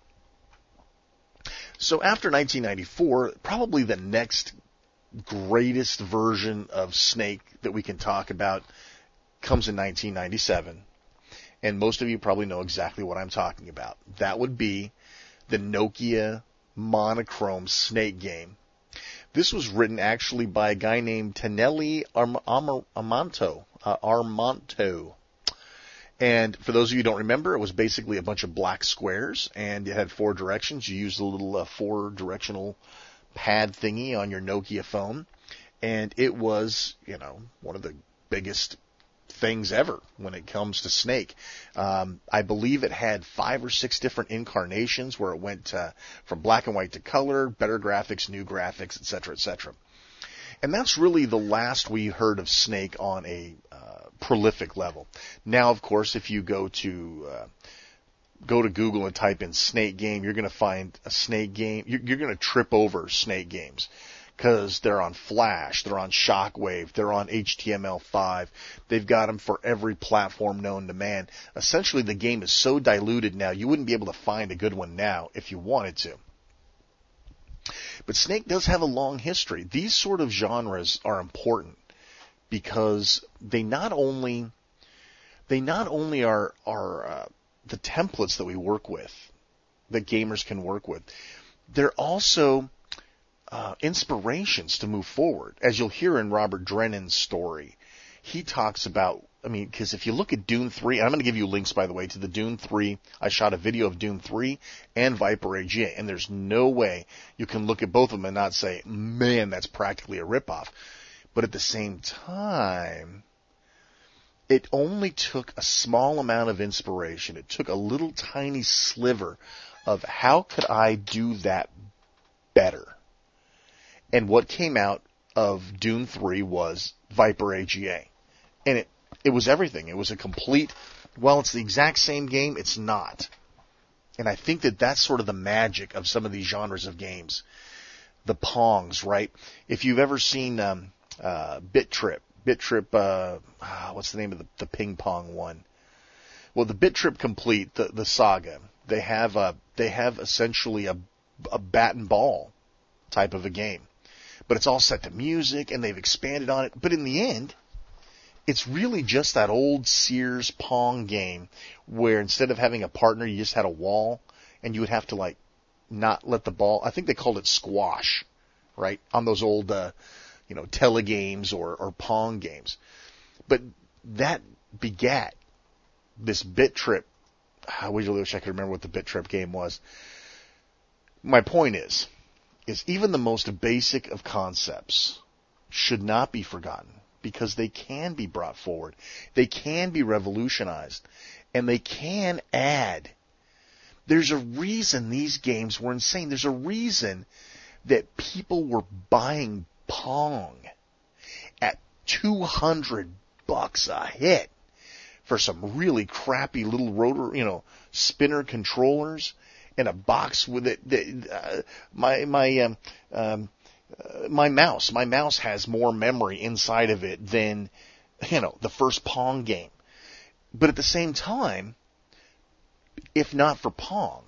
So after nineteen ninety-four, probably the next greatest version of Snake that we can talk about comes in nineteen ninety-seven. And most of you probably know exactly what I'm talking about. That would be the Nokia monochrome Snake game. This was written actually by a guy named Tenelli Arm- Arm- Armanto. Uh, Armanto. And for those of you who don't remember, it was basically a bunch of black squares, and it had four directions. You used a little uh, four-directional pad thingy on your Nokia phone, and it was, you know, one of the biggest things ever when it comes to Snake. Um, I believe it had five or six different incarnations where it went uh, from black and white to color, better graphics, new graphics, et cetera, et cetera. And that's really the last we heard of Snake on a uh, prolific level. Now, of course, if you go to uh, go to Google and type in Snake game, you're going to find a Snake game. You're, you're going to trip over Snake games because they're on Flash, they're on Shockwave, they're on H T M L five. They've got them for every platform known to man. Essentially, the game is so diluted now, you wouldn't be able to find a good one now if you wanted to. But Snake does have a long history. These sort of genres are important because they not only they not only are are uh, the templates that we work with, that gamers can work with, they're also uh, inspirations to move forward. As you'll hear in Robert Drennan's story, he talks about, I mean, because if you look at Dune three, and I'm going to give you links, by the way, to the Dune three. I shot a video of Dune three and Viper A G A, and there's no way you can look at both of them and not say, man, that's practically a ripoff. But at the same time, it only took a small amount of inspiration. It took a little tiny sliver of how could I do that better? And what came out of Dune three was Viper A G A. And it It was everything. It was a complete, well, it's the exact same game. It's not. And I think that that's sort of the magic of some of these genres of games. The Pongs, right? If you've ever seen um, uh, Bit Trip, Bit Trip, uh, what's the name of the, the ping pong one? Well, the Bit Trip Complete, the, the saga, they have a, they have essentially a, a bat and ball type of a game. but it's all set to music, and they've expanded on it. But in the end, it's really just that old Sears Pong game where instead of having a partner, you just had a wall, and you would have to, like, not let the ball, I think they called it squash, right, on those old, uh, you know, telegames or, or Pong games. But that begat this Bit Trip. I really wish I could remember what the Bit Trip game was. My point is, is even the most basic of concepts should not be forgotten because they can be brought forward. They can be revolutionized. And they can add. There's a reason these games were insane. There's a reason that people were buying Pong at two hundred bucks a hit for some really crappy little rotor, you know, spinner controllers and a box with it. Uh, my my um, um, uh, my mouse, my mouse has more memory inside of it than, you know, the first Pong game. But at the same time, if not for Pong,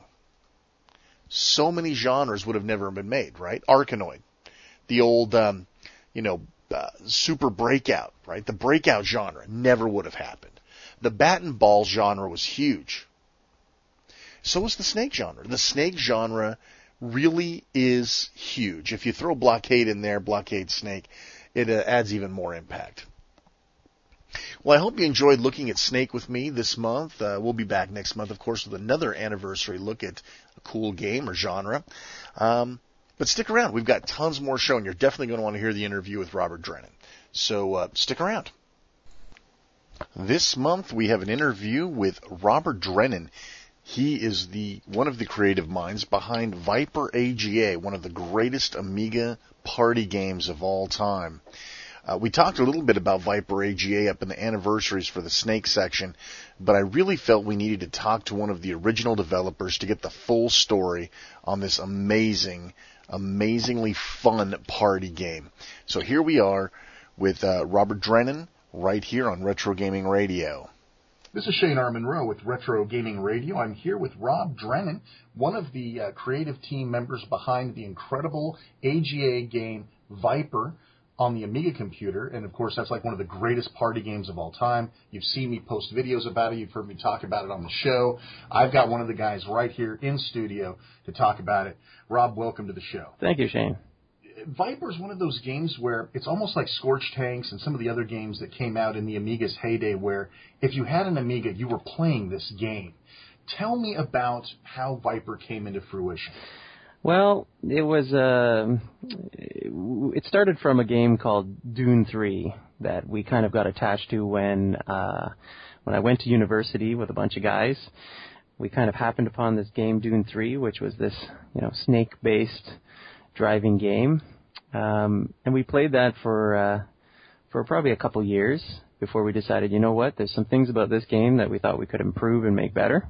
so many genres would have never been made, right? Arkanoid, the old, um, you know, uh, Super Breakout, right? The Breakout genre never would have happened. The bat and ball genre was huge. So was the snake genre. The snake genre really is huge. If you throw Blockade in there, Blockade Snake, it uh, adds even more impact. Well, I hope you enjoyed looking at Snake with me this month. Uh, we'll be back next month, of course, with another anniversary look at a cool game or genre. Um, but stick around. We've got tons more show, and you're definitely going to want to hear the interview with Robert Drennan. So uh, stick around. This month, we have an interview with Robert Drennan. He is the one of the creative minds behind Viper A G A, one of the greatest Amiga party games of all time. Uh, we talked a little bit about Viper A G A up in the anniversaries for the Snake section, but I really felt we needed to talk to one of the original developers to get the full story on this amazing, amazingly fun party game. So here we are with uh, Robert Drennan right here on Retro Gaming Radio. This is Shane R. Monroe with Retro Gaming Radio. I'm here with Rob Drennan, one of the uh, creative team members behind the incredible A G A game Viper on the Amiga computer, and of course that's like one of the greatest party games of all time. You've seen me post videos about it, you've heard me talk about it on the show. I've got one of the guys right here in studio to talk about it. Rob, welcome to the show. Thank you, Shane. Viper is one of those games where it's almost like Scorched Tanks and some of the other games that came out in the Amiga's heyday where if you had an Amiga, you were playing this game. Tell me about how Viper came into fruition. Well, it was uh, it started from a game called Dune three that we kind of got attached to when uh, when I went to university with a bunch of guys. We kind of happened upon this game Dune three, which was this, you know, snake-based driving game, um, and we played that for uh, for probably a couple years before we decided, you know what, there's some things about this game that we thought we could improve and make better.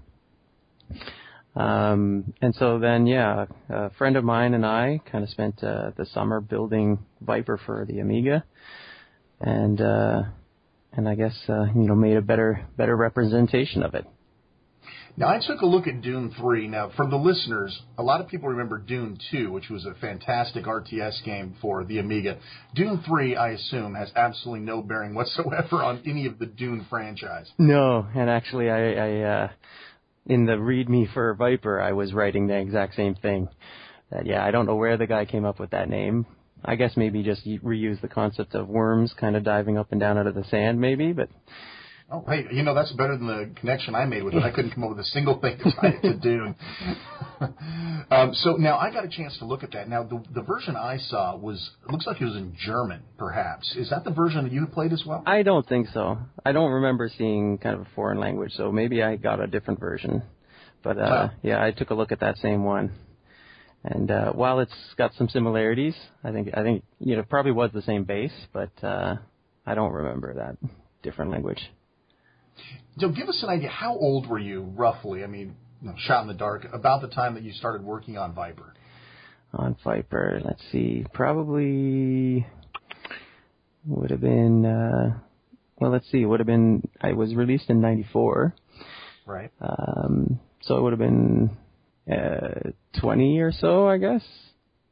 Um, and so then, yeah, a friend of mine and I kind of spent uh, the summer building Viper for the Amiga, and uh, and I guess uh, you know made a better better representation of it. Now, I took a look at Dune three. Now, for the listeners, a lot of people remember Dune two, which was a fantastic R T S game for the Amiga. Dune three, I assume, has absolutely no bearing whatsoever on any of the Dune franchise. No, and actually, I, I uh, in the README for Viper, I was writing the exact same thing. That, yeah, I don't know where the guy came up with that name. I guess maybe just reuse the concept of worms kind of diving up and down out of the sand, maybe, but... Oh, hey, you know, that's better than the connection I made with it. I couldn't come up with a single thing to tie it to Dune. um, so now I got a chance to look at that. Now, the, the version I saw was, it looks like it was in German, perhaps. Is that the version that you played as well? I don't think so. I don't remember seeing kind of a foreign language, so maybe I got a different version. But, uh, wow. yeah, I took a look at that same one. And uh, while it's got some similarities, I think, I think you know, it probably was the same base, but uh, I don't remember that different language. So give us an idea, how old were you, roughly, I mean, you know, shot in the dark, about the time that you started working on Viper? On Viper, let's see, probably would have been, uh, well, let's see, would have been, I was released in ninety-four. Right. Um, so it would have been uh, twenty or so, I guess.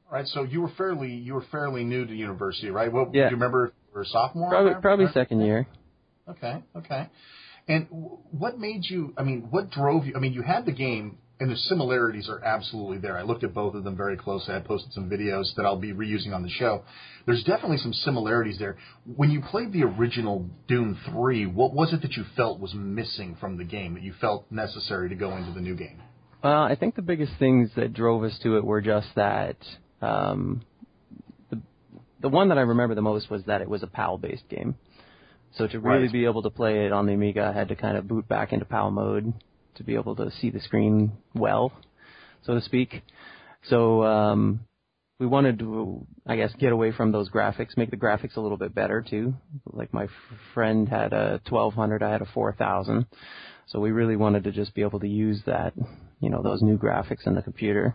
All right, so you were fairly you were fairly new to university, right? What, Yeah. Do you remember if you were a sophomore? Probably, there? probably Right? second year. Okay, okay. And w- what made you, I mean, what drove you, I mean, you had the game, and the similarities are absolutely there. I looked at both of them very closely. I posted some videos that I'll be reusing on the show. There's definitely some similarities there. When you played the original Dune three, what was it that you felt was missing from the game, that you felt necessary to go into the new game? Well, I think the biggest things that drove us to it were just that um, the the one that I remember the most was that it was a PAL-based game. So to really Right. be able to play it on the Amiga, I had to kind of boot back into PAL mode to be able to see the screen well, so to speak. So um, we wanted to, I guess, get away from those graphics, make the graphics a little bit better too. Like my f- friend had a twelve hundred, I had a four thousand. So we really wanted to just be able to use that, you know, those new graphics in the computer.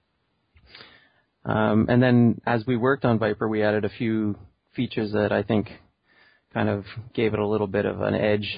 Um, and then as we worked on Viper, we added a few features that I think kind of gave it a little bit of an edge.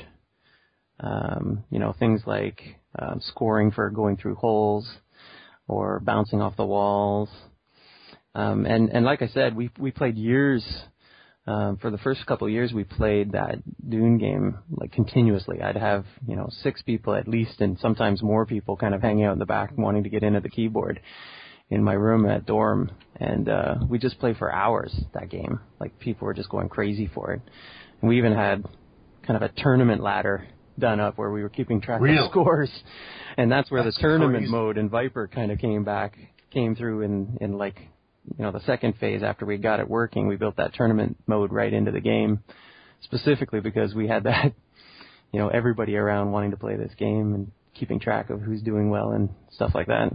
Um, you know, things like um, scoring for going through holes or bouncing off the walls. Um, and, and like I said, we we played years. Um, for the first couple of years, we played that Dune game like continuously. I'd have, you know, six people at least, and sometimes more people kind of hanging out in the back wanting to get into the keyboard in my room at dorm. And uh, we just played for hours, that game. Like, people were just going crazy for it. And we even had kind of a tournament ladder done up where we were keeping track Real? of scores. And that's where That's the tournament crazy. mode in Viper kind of came back, came through in, in like, you know, the second phase after we got it working. We built that tournament mode right into the game, specifically because we had that, you know, everybody around wanting to play this game and keeping track of who's doing well and stuff like that.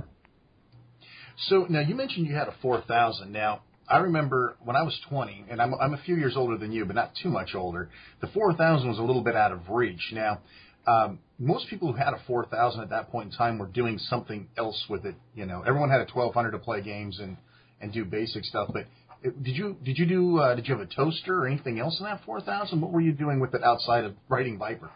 So now you mentioned you had a four thousand. Now, I remember when I was twenty, and I'm, I'm a few years older than you, but not too much older, the four thousand was a little bit out of reach. Now, um, most people who had a four thousand at that point in time were doing something else with it. You know, everyone had a twelve hundred to play games and, and do basic stuff. But it, did you did you do uh, did you have a toaster or anything else in that four thousand? What were you doing with it outside of writing Viper?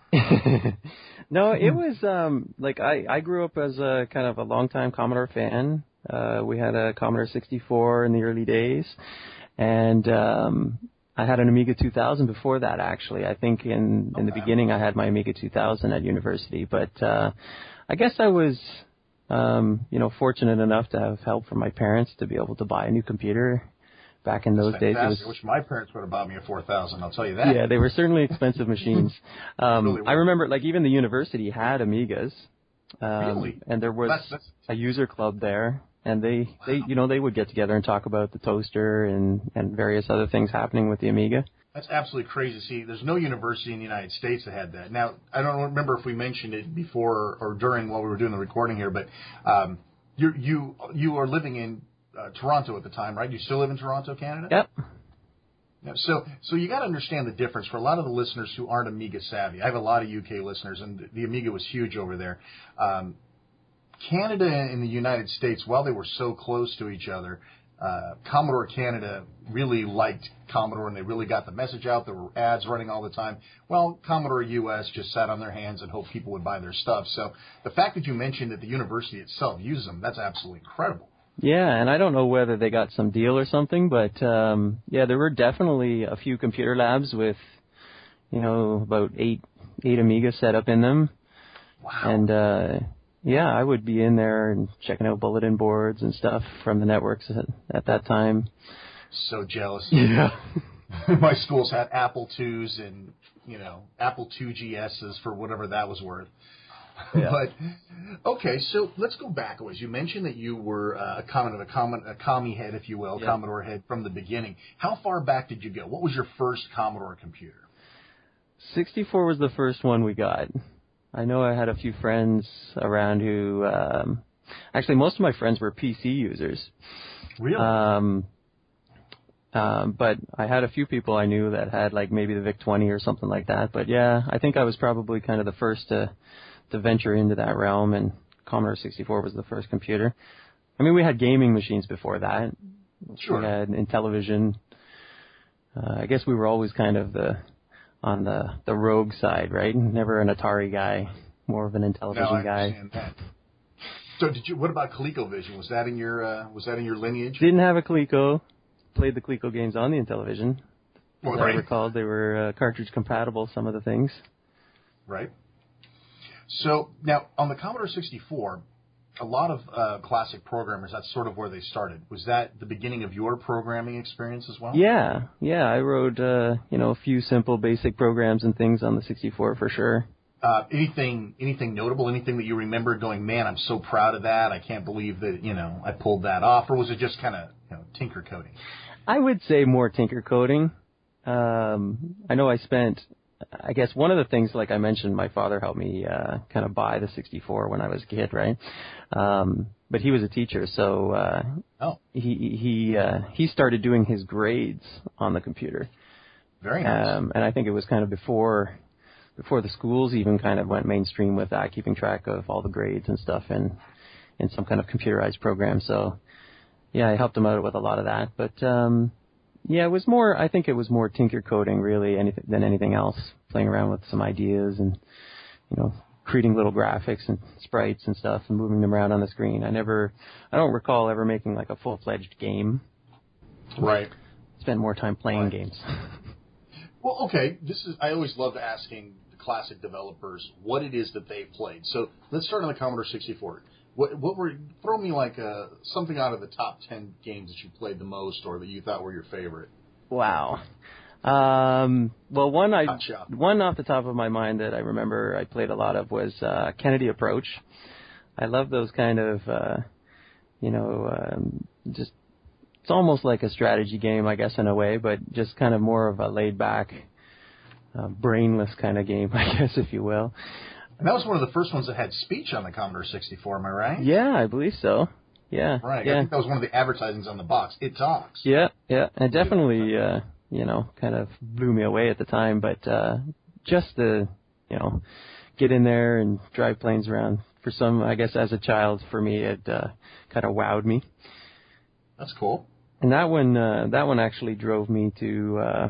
No, it was um, like I, I grew up as a kind of a longtime Commodore fan. Uh, we had a Commodore sixty-four in the early days, and um, I had an Amiga two thousand before that, actually. I think in, in the Okay. beginning I had my Amiga two thousand at university, but uh, I guess I was, um, you know, fortunate enough to have help from my parents to be able to buy a new computer. Back in those days, it Fantastic. I was, wish my parents would have bought me a four thousand, I'll tell you that. yeah, they were certainly expensive machines. Um, Really were. I remember, like, even the university had Amigas. Um, Really? And there was That's- that's- a user club there, and they, they, you know, they would get together and talk about the toaster and, and various other things happening with the Amiga. That's absolutely crazy. See, there's no university in the United States that had that. Now, I don't remember if we mentioned it before or during while we were doing the recording here, but um, you you you are living in uh, Toronto at the time, right? You still live in Toronto, Canada? Yep. Yeah, so, so you got to understand the difference for a lot of the listeners who aren't Amiga savvy. I have a lot of U K listeners, and the, the Amiga was huge over there. Um, Canada and the United States, while they were so close to each other, uh, Commodore Canada really liked Commodore, and they really got the message out. There were ads running all the time. Well, Commodore U S just sat on their hands and hoped people would buy their stuff. So the fact that you mentioned that the university itself uses them, that's absolutely incredible. Yeah, and I don't know whether they got some deal or something, but um, yeah, there were definitely a few computer labs with, you know, about eight eight Amigas set up in them. Wow. And uh, yeah, I would be in there and checking out bulletin boards and stuff from the networks at, at that time. So jealous. Yeah. My schools had Apple twos and, you know, Apple two G S's for whatever that was worth. Yeah. But, okay, so let's go back a ways. You mentioned that you were uh, a, common, a, common, a commie head, if you will, Yeah. Commodore head from the beginning. How far back did you go? What was your first Commodore computer? sixty-four was the first one we got. I know I had a few friends around who, um, actually most of my friends were P C users. Really? Um, um, but I had a few people I knew that had like maybe the VIC twenty or something like that. But yeah, I think I was probably kind of the first to to venture into that realm, and Commodore sixty-four was the first computer. I mean, we had gaming machines before that. Sure. We had in television. Uh, I guess we were always kind of the on the the rogue side, right? Never an Atari guy, more of an Intellivision no, I guy. understand that. So did you? What about ColecoVision? Was that in your uh, was that in your lineage? Didn't have a Coleco. Played the Coleco games on the Intellivision. Well, As right. I recalled, they were uh, cartridge compatible. Some of the things. Right. So now on the Commodore sixty-four, a lot of uh, classic programmers. That's sort of where they started. Was that the beginning of your programming experience as well? Yeah, yeah. I wrote uh, you know a few simple, basic programs and things on the sixty-four for sure. Uh, anything, anything notable? Anything that you remember going, man, I'm so proud of that. I can't believe that, you know, I pulled that off. Or was it just kind of, you know, tinker coding? I would say more tinker coding. Um, I know I spent, I guess one of the things, like I mentioned, my father helped me uh, kind of buy the sixty-four when I was a kid, right? Um, but he was a teacher, so uh, oh. he he uh, he started doing his grades on the computer. Very nice. Um, and I think it was kind of before. Before the schools even kind of went mainstream with that, keeping track of all the grades and stuff in, in some kind of computerized program. So, yeah, I helped him out with a lot of that. But, um, yeah, it was more, I think it was more tinker coding really anything, than anything else, playing around with some ideas and, you know, creating little graphics and sprites and stuff and moving them around on the screen. I never, I don't recall ever making like a full-fledged game. Right. Spent more time playing right. games. Well, okay, this is, I always love asking the classic developers what it is that they played. So let's start on the Commodore sixty-four. What, what were, throw me like a, something out of the top ten games that you played the most or that you thought were your favorite. Wow. Um, well, one I, Gotcha. one off the top of my mind that I remember I played a lot of was, uh, Kennedy Approach. I love those kind of, uh, you know, um, just, it's almost like a strategy game, I guess, in a way, but just kind of more of a laid-back, uh, brainless kind of game, I guess, if you will. And that was one of the first ones that had speech on the Commodore sixty-four, am I right? Yeah, I believe so. Yeah. Right. Yeah. I think that was one of the advertisings on the box. It talks. Yeah, yeah. And definitely, uh, you know, kind of blew me away at the time, but uh, just to, you know, get in there and drive planes around, for some, I guess, as a child, for me, it uh, kind of wowed me. That's cool. And that one, uh, that one actually drove me to uh,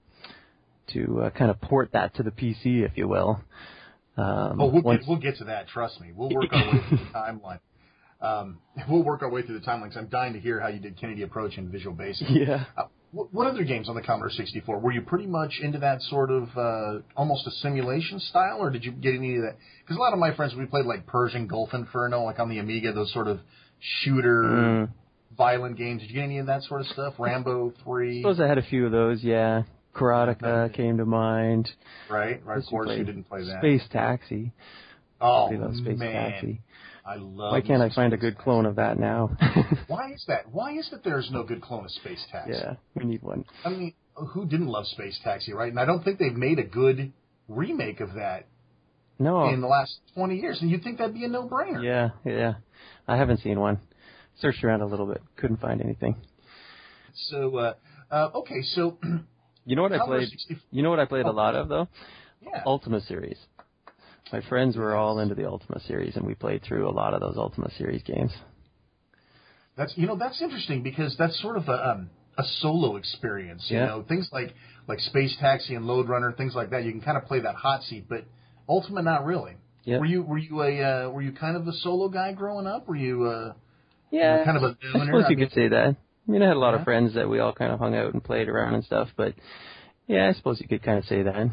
to uh, kind of port that to the P C, if you will. Um, oh, we'll once... get, we'll get to that. Trust me, we'll work our way through the timeline. Um, we'll work our way through the timeline. Cause I'm dying to hear how you did Kennedy Approach and Visual Basic. Yeah. Uh, what, what other games on the Commodore sixty-four? Were you pretty much into that sort of uh, almost a simulation style, or did you get any of that? Because a lot of my friends, we played like Persian Gulf Inferno, like on the Amiga, those sort of shooter. Mm. Violent games. Did you get any of that sort of stuff? Rambo three? I suppose I had a few of those, yeah. Karateka came to mind. Right, right. Of course, you didn't play that. Space Taxi. Oh, Space man. Taxi. I love Why can't I find Space a good Taxi. clone of that now? Why is that? Why is it there's no good clone of Space Taxi? Yeah, we need one. I mean, who didn't love Space Taxi, right? And I don't think they've made a good remake of that no. in the last twenty years. And you'd think that'd be a no-brainer. Yeah, yeah. I haven't seen one. Searched around a little bit, couldn't find anything. So, uh, uh, okay, so you know what I played? sixty You know what I played oh, a lot of though? Yeah. Ultima series. My friends were all into the Ultima series, and we played through a lot of those Ultima series games. That's you know that's interesting because that's sort of a um, a solo experience. You yeah. know, things like like Space Taxi and Load Runner, things like that. You can kind of play that hot seat, but Ultima not really. Yeah. Were you were you a uh, were you kind of a solo guy growing up? Were you? Uh, Yeah, kind of a I suppose you could say that. I mean, I had a lot yeah. of friends that we all kind of hung out and played around and stuff, but yeah, I suppose you could kind of say that.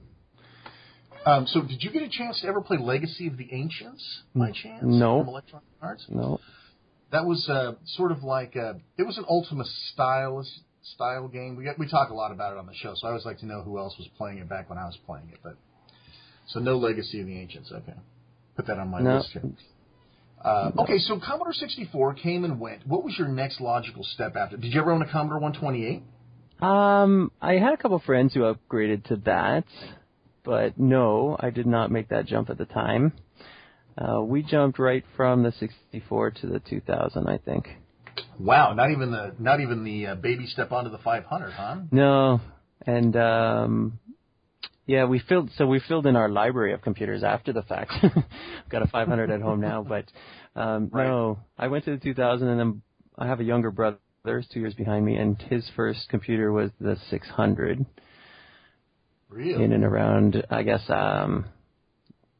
Um, so did you get a chance to ever play Legacy of the Ancients, by chance? No. From Electronic Arts? No. That was uh, sort of like, a, it was an Ultima style, style game. We got, we talk a lot about it on the show, so I always like to know who else was playing it back when I was playing it. But So no Legacy of the Ancients, okay. Put that on my no. list here. Uh, okay, so Commodore sixty-four came and went. What was your next logical step after? Did you ever own a Commodore one twenty-eight? Um, I had a couple friends who upgraded to that, but no, I did not make that jump at the time. Uh, we jumped right from the sixty-four to the two thousand, I think. Wow, not even the not even the uh, baby step onto the five hundred, huh? No, and um, yeah, we filled so we filled in our library of computers after the fact. I've got a five hundred at home now, but um, right. no, I went to the two thousand, and then I have a younger brother. There's two years behind me, and his first computer was the six hundred. Really? In and around, I guess, um,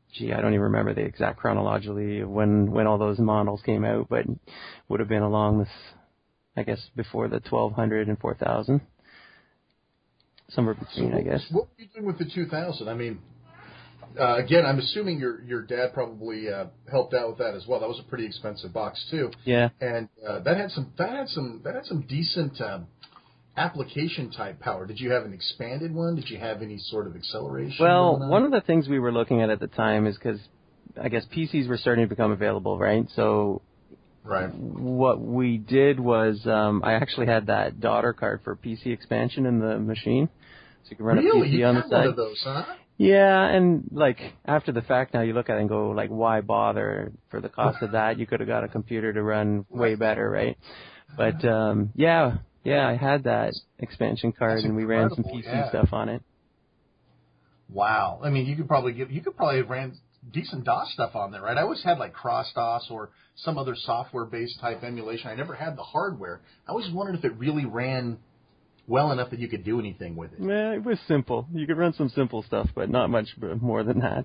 gee, I don't even remember the exact chronologically of when, when all those models came out, but would have been along this, I guess, before the twelve hundred and four thousand. Somewhere between, so what, I guess. What were you doing with the two thousand? I mean, uh, again, I'm assuming your your dad probably uh, helped out with that as well. That was a pretty expensive box too. Yeah. And uh, that had some that had some that had some decent um, application type power. Did you have an expanded one? Did you have any sort of acceleration? Well, on? one of the things we were looking at at the time is because I guess P Cs were starting to become available, right? So. Right. What we did was um, I actually had that daughter card for P C expansion in the machine, so you can run really? a P C you on the had side. One of those, huh? Yeah, and like after the fact, now you look at it and go, like, why bother for the cost of that? You could have got a computer to run way better, right? But um, yeah, yeah, I had that expansion card, That's and we ran some incredible, P C yeah. stuff on it. Wow. I mean, you could probably give you could probably have ran decent DOS stuff on there, right? I always had like Cross DOS or some other software-based type emulation. I never had the hardware. I always wondered if it really ran well enough that you could do anything with it. Yeah, it was simple. You could run some simple stuff, but not much more than that.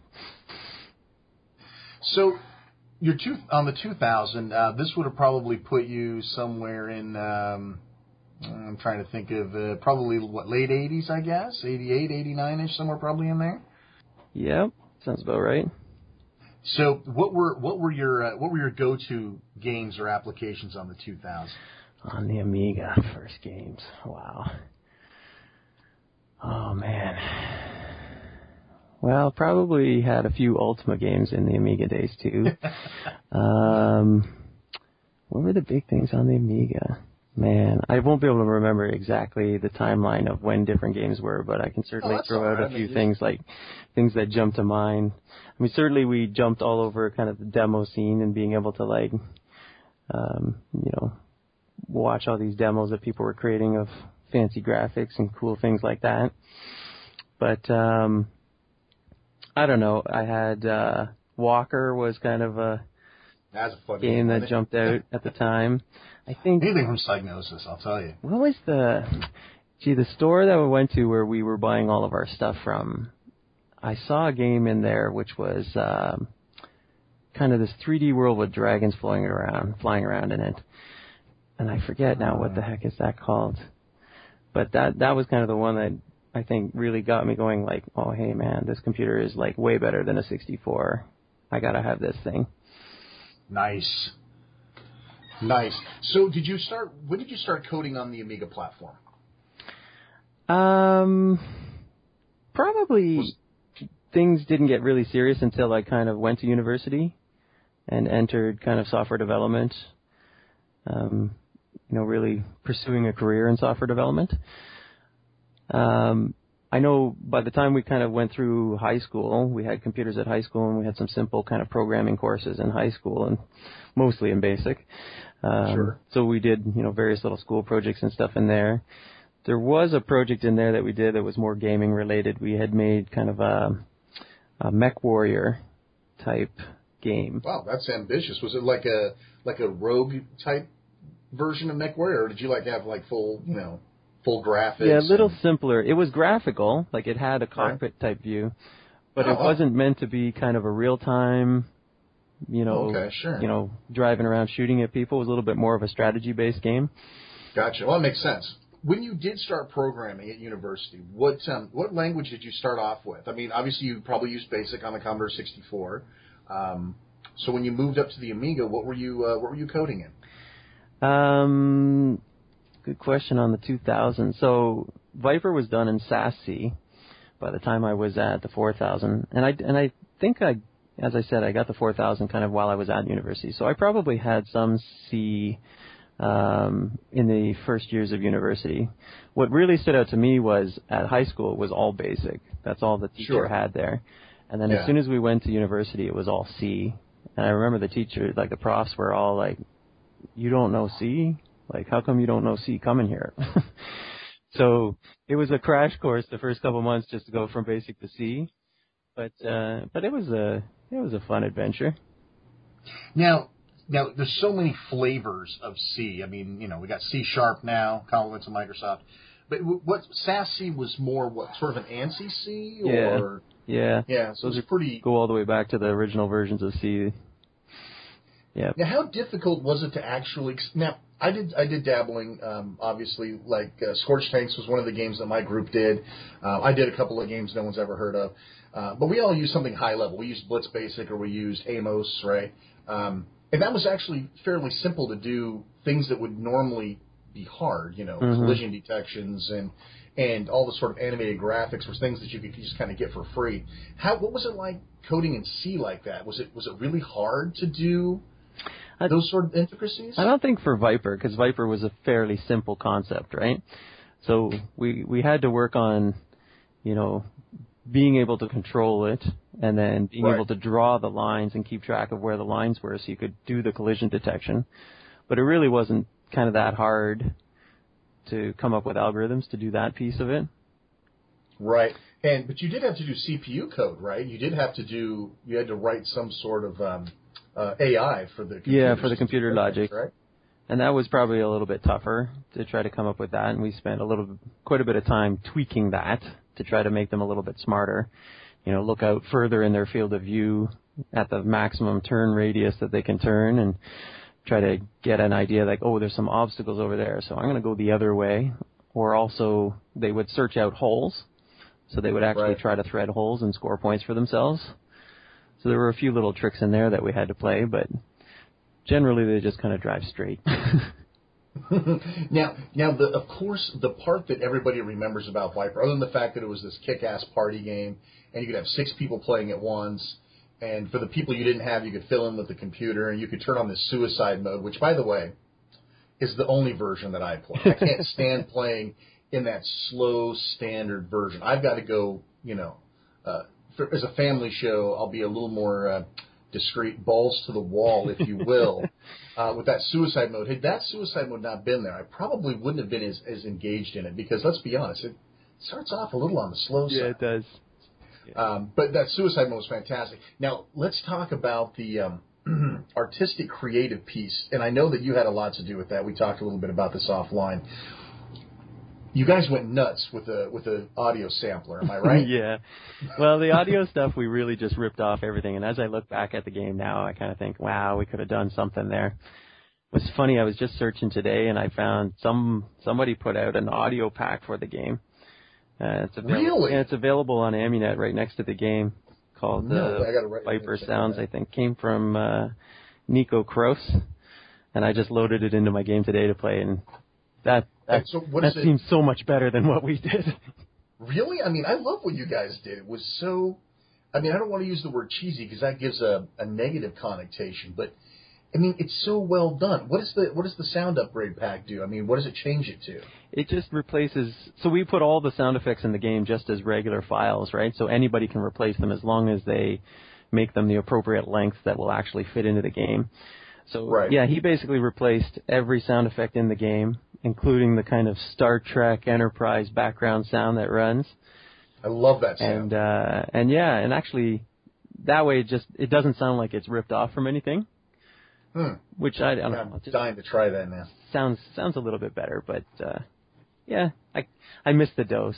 So, your two on the two thousand, uh, this would have probably put you somewhere in. Um, I'm trying to think of uh, probably what late eighties, I guess, eighty-eight, eighty-nine-ish, somewhere probably in there. Yep, sounds about right. So, what were what were your uh, what were your go-to games or applications on the two thousand? On the Amiga, first games. Wow. Oh man. Well, probably had a few Ultima games in the Amiga days too. um, what were the big things on the Amiga? Man, I won't be able to remember exactly the timeline of when different games were, but I can certainly oh, throw out right. a few I mean, things like things that jump to mind. I mean, certainly we jumped all over kind of the demo scene and being able to like, um, you know, watch all these demos that people were creating of fancy graphics and cool things like that. But um, I don't know. I had uh, Walker was kind of a That's a fun game that jumped out at the time. I think anything from Psygnosis, I'll tell you. What was the gee the store that we went to where we were buying all of our stuff from? I saw a game in there which was um, kind of this three D world with dragons flying around, flying around in it, and I forget now what the heck is that called. But that that was kind of the one that I think really got me going. Like, oh hey man, this computer is like way better than a sixty-four. I gotta have this thing. Nice. Nice. So did you start, when did you start coding on the Amiga platform? Um, probably Was, things didn't get really serious until I kind of went to university and entered kind of software development, um, you know, really pursuing a career in software development. Um, I know by the time we kind of went through high school, we had computers at high school and we had some simple kind of programming courses in high school and mostly in BASIC. Um, sure. So we did, you know, various little school projects and stuff in there. There was a project in there that we did that was more gaming related. We had made kind of a, a Mech Warrior type game. Wow, that's ambitious. Was it like a like a rogue type version of Mech Warrior, or did you like have like full, you know, full graphics? Yeah, a little and... simpler. It was graphical, like it had a cockpit right. type view, but oh, it wasn't wow. meant to be kind of a real time, you know, okay, sure. you know, driving around shooting at people. It was a little bit more of a strategy based game. Gotcha. Well, that makes sense. When you did start programming at university, what um, what language did you start off with? I mean, obviously you probably used BASIC on the Commodore sixty-four. Um, so when you moved up to the Amiga, what were you uh, what were you coding in? Um, good question on the two thousand. So Viper was done in S A S C by the time I was at the four thousand, and I and I think I, as I said, I got the four thousand kind of while I was at university. So I probably had some C. Um, in the first years of university. What really stood out to me was at high school it was all BASIC. That's all the teacher sure. had there. And then yeah. as soon as we went to university, it was all C. And I remember the teacher, like the profs were all like, you don't know C? Like, how come you don't know C coming here? So it was a crash course the first couple months just to go from BASIC to C. But, uh, but it was a, it was a fun adventure. Now, Now, there's so many flavors of C. I mean, you know, we got C Sharp now, compliments of Microsoft. But what S A S C was more what, sort of an ANSI C? Or? Yeah. Yeah. Yeah, so Those it's are pretty... Go all the way back to the original versions of C. Yeah. Now, how difficult was it to actually... Now, I did I did dabbling, um, obviously, like uh, Scorched Tanks was one of the games that my group did. Uh, I did a couple of games no one's ever heard of. Uh, but we all used something high level. We used Blitz Basic or we used Amos, right? Um, and that was actually fairly simple to do things that would normally be hard, you know, mm-hmm. collision detections and and all the sort of animated graphics were things that you could just kind of get for free. How what was it like coding in C like that? Was it was it really hard to do I, those sort of intricacies? I don't think for Viper, because Viper was a fairly simple concept, right? So we we had to work on, you know, being able to control it and then being right. able to draw the lines and keep track of where the lines were so you could do the collision detection. But it really wasn't kind of that hard to come up with algorithms to do that piece of it. Right. And but you did have to do C P U code, right? You did have to do you had to write some sort of um, uh, A I for the yeah for the computer logic, right? And that was probably a little bit tougher to try to come up with that. And we spent a little quite a bit of time tweaking that to try to make them a little bit smarter. You know, look out further in their field of view at the maximum turn radius that they can turn and try to get an idea like, oh, there's some obstacles over there, so I'm going to go the other way. Or also they would search out holes, so they would actually right. try to thread holes and score points for themselves. So there were a few little tricks in there that we had to play, but generally they just kind of drive straight. now, now the, of course, the part that everybody remembers about Viper, other than the fact that it was this kick-ass party game, and you could have six people playing at once, and for the people you didn't have, you could fill in with the computer, and you could turn on this suicide mode, which, by the way, is the only version that I play. I can't stand playing in that slow standard version. I've got to go, you know, uh, for, as a family show, I'll be a little more uh, discreet, balls to the wall, if you will, uh, with that suicide mode. Had that suicide mode not been there, I probably wouldn't have been as, as engaged in it, because let's be honest, it starts off a little on the slow side. Yeah, it does. Um, but that suicide mode was fantastic. Now, let's talk about the um, artistic creative piece. And I know that you had a lot to do with that. We talked a little bit about this offline. You guys went nuts with a with an audio sampler, am I right? Yeah. Well, the audio stuff, we really just ripped off everything. And as I look back at the game now, I kind of think, wow, we could have done something there. It was funny, I was just searching today, and I found some somebody put out an audio pack for the game. Uh, it's available, really? Yeah, it's available on Amunet right next to the game, called no, uh, Viper Sounds, I think. Came from uh, Nico Kroos, and I just loaded it into my game today to play, and that that, so what that seems it? so much better than what we did. Really? I mean, I love what you guys did. It was so... I mean, I don't want to use the word cheesy because that gives a, a negative connotation, but I mean, it's so well done. What is the what does the sound upgrade pack do? I mean, what does it change it to? It just replaces... So we put all the sound effects in the game just as regular files, right? So anybody can replace them as long as they make them the appropriate length that will actually fit into the game. So, right. yeah, he basically replaced every sound effect in the game, including the kind of Star Trek Enterprise background sound that runs. I love that sound. And, uh, and yeah, and actually, that way it just, it doesn't sound like it's ripped off from anything. Hmm. Which I, I don't yeah, know. I'm dying to try that now. Sounds sounds a little bit better, but uh, yeah, I I miss the dose.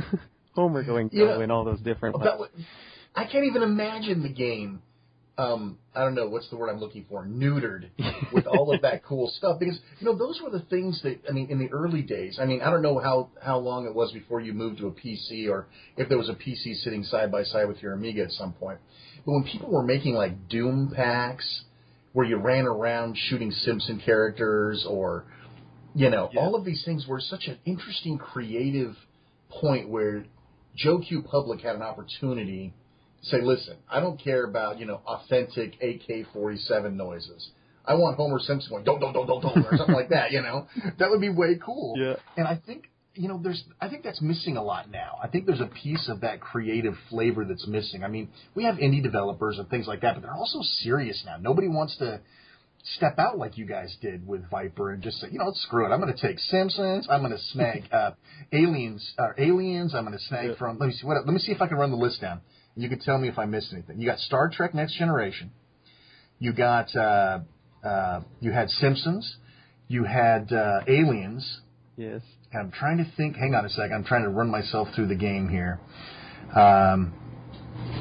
Homer going yeah. in all those different. That was, I can't even imagine the game. Um, I don't know what's the word I'm looking for. Neutered with all of that cool stuff, because you know those were the things that I mean in the early days. I mean I don't know how how long it was before you moved to a P C, or if there was a P C sitting side by side with your Amiga at some point. But when people were making like Doom packs, where you ran around shooting Simpson characters, or, you know, yeah. all of these things were such an interesting creative point where Joe Q Public had an opportunity to say, listen, I don't care about, you know, authentic A K forty-seven noises. I want Homer Simpson going, don't, don't, don't, don't, don't, or something like that, you know. That would be way cool. Yeah. And I think, you know, there's, I think that's missing a lot now. I think there's a piece of that creative flavor that's missing. I mean, we have indie developers and things like that, but they're also serious now. Nobody wants to step out like you guys did with Viper and just say, you know, screw it. I'm going to take Simpsons. I'm going to snag uh, aliens. Uh, aliens. I'm going to snag yeah. from. Let me see. What? Let me see if I can run the list down, and you can tell me if I missed anything. You got Star Trek: Next Generation. You got. Uh, uh, you had Simpsons. You had uh, Aliens. Yes. I'm trying to think. Hang on a second. I'm trying to run myself through the game here. Um,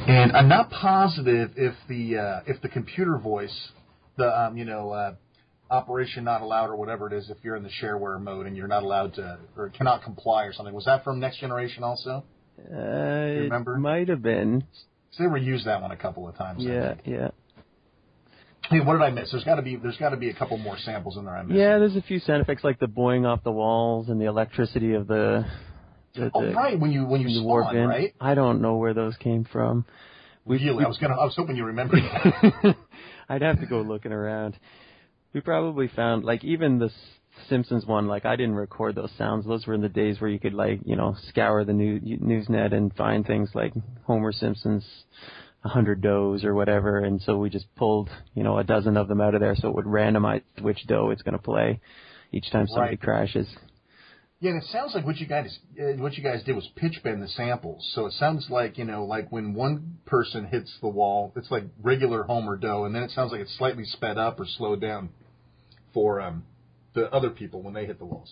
And I'm not positive if the uh, if the computer voice, the um, you know uh, operation not allowed or whatever it is, if you're in the shareware mode and you're not allowed to or cannot comply or something. Was that from Next Generation also? Uh, you remember? It might have been. So they reused that one a couple of times. Yeah, yeah. Hey, what did I miss? There's got to be there's got to be a couple more samples in there I missed. Yeah, there's a few sound effects like the boing off the walls and the electricity of the. the oh the, right, when you when you spawn, right? I don't know where those came from. We, really, we, I was gonna I was hoping you remembered that. I'd have to go looking around. We probably found like even the Simpsons one. Like I didn't record those sounds. Those were in the days where you could like you know scour the new, Newsnet and find things like Homer Simpson's a hundred does or whatever, and so we just pulled you know a dozen of them out of there, so it would randomize which doe it's going to play each time somebody right. crashes. Yeah, and it sounds like what you guys uh, what you guys did was pitch bend the samples. So it sounds like you know like when one person hits the wall, it's like regular Homer doe, and then it sounds like it's slightly sped up or slowed down for um, the other people when they hit the walls.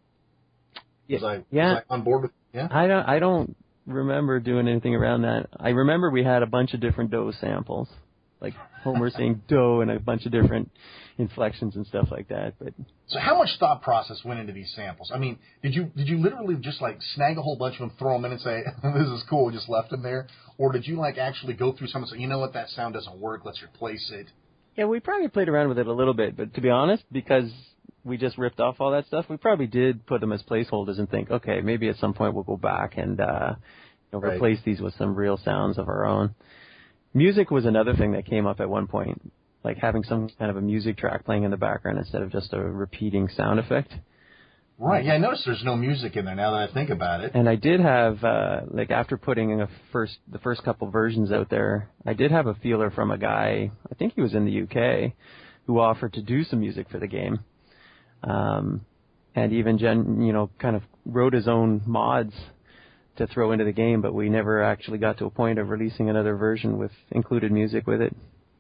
Was yeah, I, yeah. was I on board with? Yeah, I don't. I don't remember doing anything around that. I remember we had a bunch of different doe samples, like Homer saying doe and a bunch of different inflections and stuff like that. But so how much thought process went into these samples? I mean, did you did you literally just like snag a whole bunch of them, throw them in, and say this is cool, just left them there, or did you like actually go through some and say, you know what, that sound doesn't work, let's replace it? Yeah, we probably played around with it a little bit, but to be honest, because we just ripped off all that stuff, we probably did put them as placeholders and think, okay, maybe at some point we'll go back and uh, you know, right. replace these with some real sounds of our own. Music was another thing that came up at one point, like having some kind of a music track playing in the background instead of just a repeating sound effect. Right, yeah, I noticed there's no music in there now that I think about it. And I did have, uh, like after putting a first the first couple versions out there, I did have a feeler from a guy, I think he was in the U K, who offered to do some music for the game. Um, and even, gen, you know, kind of wrote his own mods to throw into the game, but we never actually got to a point of releasing another version with included music with it.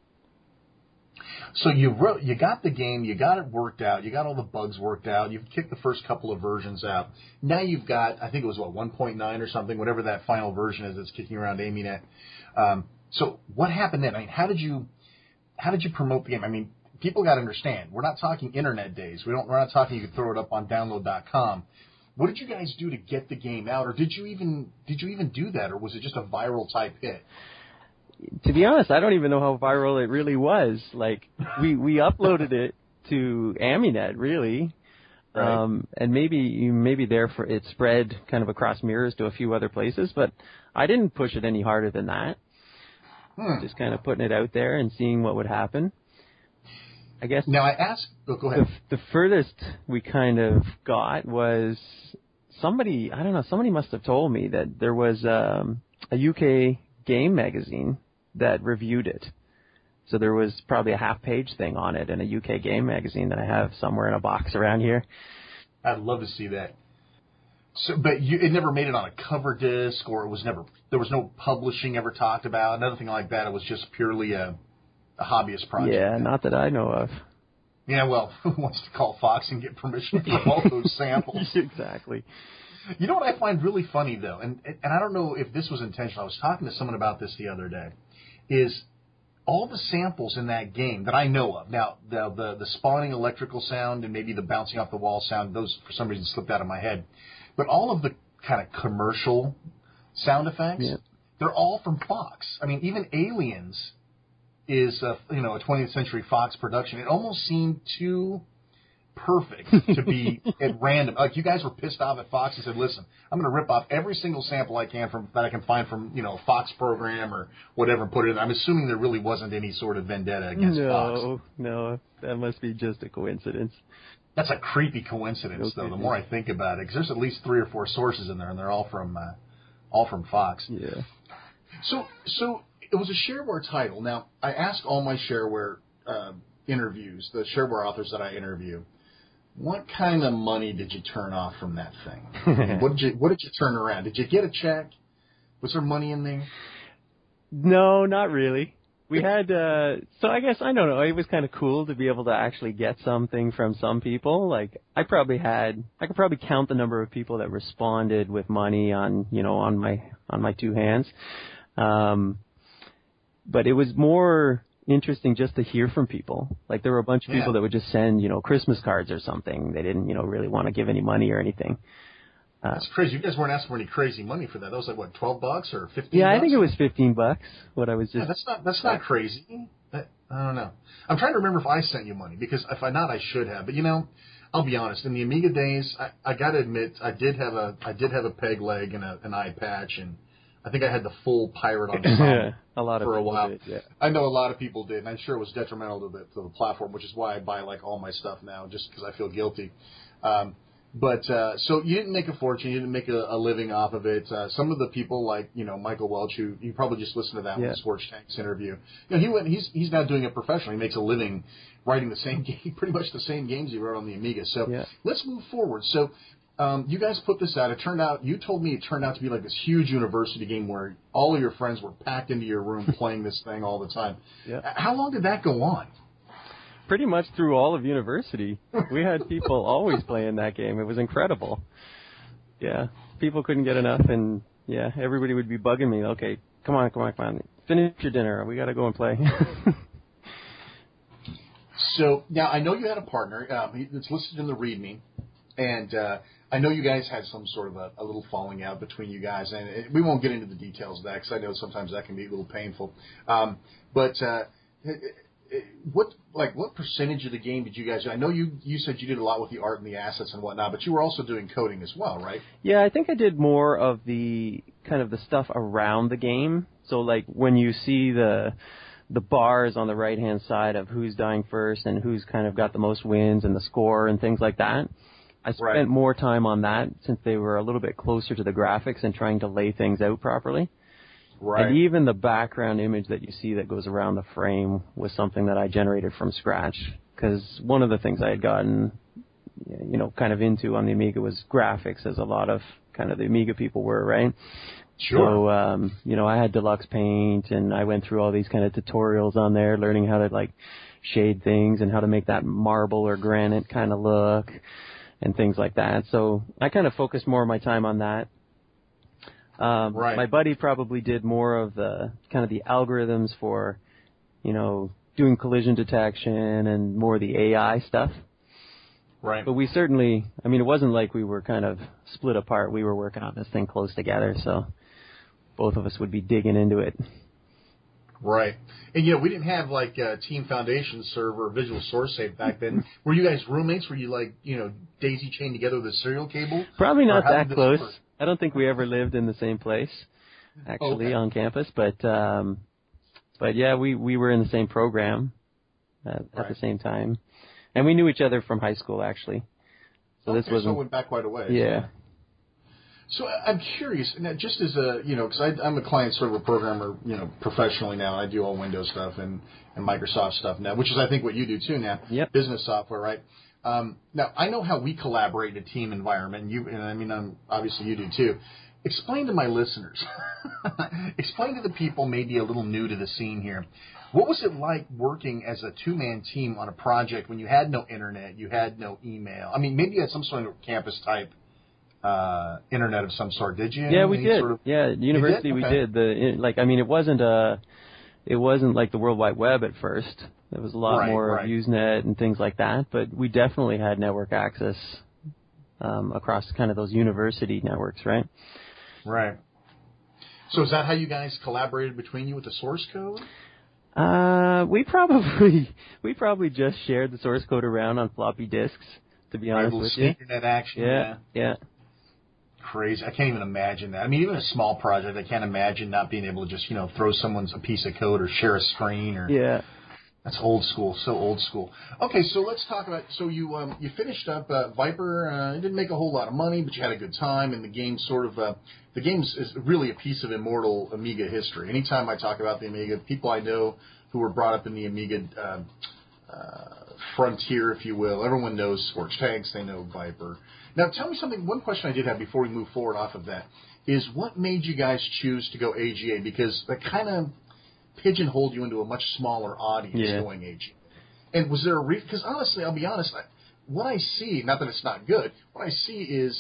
So you wrote, you got the game, you got it worked out, you got all the bugs worked out, you've kicked the first couple of versions out. Now you've got, I think it was what, one point nine or something, whatever that final version is that's kicking around AmiNet. Um, so what happened then? I mean, how did you, how did you promote the game? I mean, people got to understand, we're not talking internet days. We don't, we're not talking you could throw it up on download dot com. What did you guys do to get the game out, or did you even, did you even do that, or was it just a viral type hit? To be honest, I don't even know how viral it really was. Like, we, we uploaded it to AmiNet, really. Right. Um, and maybe, maybe there for, it spread kind of across mirrors to a few other places, but I didn't push it any harder than that. Hmm. Just kind of putting it out there and seeing what would happen. I guess. Now I asked, oh, go ahead. The, the furthest we kind of got was somebody, I don't know, somebody must have told me that there was, um, a U K game magazine that reviewed it. So there was probably a half-page thing on it in a U K game magazine that I have somewhere in a box around here. I'd love to see that. So, but you, it never made it on a cover disc, or it was never, there was no publishing ever talked about, nothing like that. It was just purely a, a hobbyist project. Yeah, not that I know of. Yeah, well, who wants to call Fox and get permission for all those samples? Exactly. You know what I find really funny, though, and and I don't know if this was intentional. I was talking to someone about this the other day, is all the samples in that game that I know of. Now, the the, the spawning electrical sound and maybe the bouncing off the wall sound, those for some reason slipped out of my head. But all of the kind of commercial sound effects, yeah. they're all from Fox. I mean, even Aliens is a, you know, a twentieth Century Fox production. It almost seemed too perfect to be at random. Like, you guys were pissed off at Fox and said, listen, I'm going to rip off every single sample I can from that I can find from, you know, a Fox program or whatever and put it in. I'm assuming there really wasn't any sort of vendetta against no, Fox. No, no, that must be just a coincidence. That's a creepy coincidence, okay. though, the more I think about it, because there's at least three or four sources in there, and they're all from uh, all from Fox. Yeah. So, so it was a shareware title. Now, I ask all my shareware uh, interviews, the shareware authors that I interview, what kind of money did you turn off from that thing? what did you What did you turn around? Did you get a check? Was there money in there? No, not really. We had, uh, so I guess, I don't know, it was kind of cool to be able to actually get something from some people. Like, I probably had, I could probably count the number of people that responded with money on, you know, on my, on my two hands. Um, but it was more interesting just to hear from people. Like there were a bunch of people Yeah. that would just send, you know, Christmas cards or something. They didn't, you know, really want to give any money or anything. Uh, That's crazy. You guys weren't asking for any crazy money for that. That was like what, twelve bucks or fifteen? yeah, I bucks? think it was fifteen bucks. What I was just. Yeah, that's not that's not crazy. That, I don't know. I'm trying to remember if I sent you money because if I not, I should have. But you know, I'll be honest. In the Amiga days, I, I got to admit, I did have a I did have a peg leg and a, an eye patch, and I think I had the full pirate on yeah, a lot of for a people while. did, yeah. I know a lot of people did, and I'm sure it was detrimental to the to the platform, which is why I buy like all my stuff now, just because I feel guilty. Um, But uh, so you didn't make a fortune, you didn't make a, a living off of it. Uh, some of the people like you know Michael Welch, who you probably just listened to that Yeah. one Scorch Tanks interview. You know he went, he's he's now doing it professionally. He makes a living writing the same game, pretty much the same games he wrote on the Amiga. So Yeah. let's move forward. So um, you guys put this out. It turned out you told me it turned out to be like this huge university game where all of your friends were packed into your room playing this thing all the time. Yeah. Uh, How long did that go on? Pretty much through all of university. We had people always playing that game. It was incredible. Yeah. People couldn't get enough, and, yeah, everybody would be bugging me. Okay, come on, come on, come on. Finish your dinner. We got to go and play. So now I know you had a partner. Um, he- it's listed in the README, and uh, I know you guys had some sort of a, a little falling out between you guys, and it, we won't get into the details of that because I know sometimes that can be a little painful. Um, but uh, what like what percentage of the game did you guys do? I know you you said you did a lot with the art and the assets and whatnot, but you were also doing coding as well, right? Yeah, I think I did more of the kind of the stuff around the game. So like when you see the the bars on the right hand side of who's dying first and who's kind of got the most wins and the score and things like that, I spent Right. more time on that since they were a little bit closer to the graphics and trying to lay things out properly. Right. And even the background image that you see that goes around the frame was something that I generated from scratch. Because one of the things I had gotten, you know, kind of into on the Amiga was graphics, as a lot of kind of the Amiga people were, right? Sure. So, um, you know, I had Deluxe Paint, and I went through all these kind of tutorials on there, learning how to, like, shade things and how to make that marble or granite kind of look and things like that. So I kind of focused more of my time on that. Um, Right. My buddy probably did more of the kind of the algorithms for, you know, doing collision detection and more of the A I stuff. Right. But we certainly, I mean, it wasn't like we were kind of split apart. We were working on this thing close together, so both of us would be digging into it. Right. And, you know, we didn't have, like, uh, Team Foundation server or Visual Source Safe back then. Were you guys roommates? Were you, like, you know, daisy chained together with a serial cable? Probably Or not how that did this close. work? I don't think we ever lived in the same place, actually, Okay. on campus. But, um, but yeah, we, we were in the same program at, at Right. the same time. And we knew each other from high school, actually. So Okay, this so it wasn't... went back quite a ways. Yeah. So I- I'm curious, now, just as a, you know, because I'm a client-server programmer, you know, professionally now. I do all Windows stuff and, and Microsoft stuff now, which is, I think, what you do, too, now. Yep. Business software, right? Um, now, I know how we collaborate in a team environment, and you, and I mean, um, obviously you do, too. Explain to my listeners, explain to the people maybe a little new to the scene here, what was it like working as a two-man team on a project when you had no internet, you had no email? I mean, maybe you had some sort of campus-type uh, internet of some sort, did you? Yeah, we Any did. Sort of, yeah, at university we Okay. did. The it, like, I mean, it wasn't a, it wasn't like the World Wide Web at first. There was a lot Right, more right. of Usenet and things like that. But we definitely had network access um, across kind of those university networks, right? Right. So is that how you guys collaborated between you with the source code? Uh, we probably we probably just shared the source code around on floppy disks. To be Right, honest little with you. internet action. Yeah, yeah. Crazy. I can't even imagine that. I mean, even a small project, I can't imagine not being able to just, you know, throw someone's a piece of code or share a screen or. Yeah. That's old school, so old school. Okay, so let's talk about. So you um, you finished up uh, Viper. Uh, it didn't make a whole lot of money, but you had a good time, and the game sort of uh, the game is really a piece of immortal Amiga history. Anytime I talk about the Amiga, people I know who were brought up in the Amiga uh, uh, frontier, if you will, everyone knows Scorch Tanks. They know Viper. Now, tell me something. One question I did have before we move forward off of that is what made you guys choose to go A G A? Because that kind of pigeonholed you into a much smaller audience Yeah. going A G A. And was there a reason? Because honestly, I'll be honest, I, what I see, not that it's not good, what I see is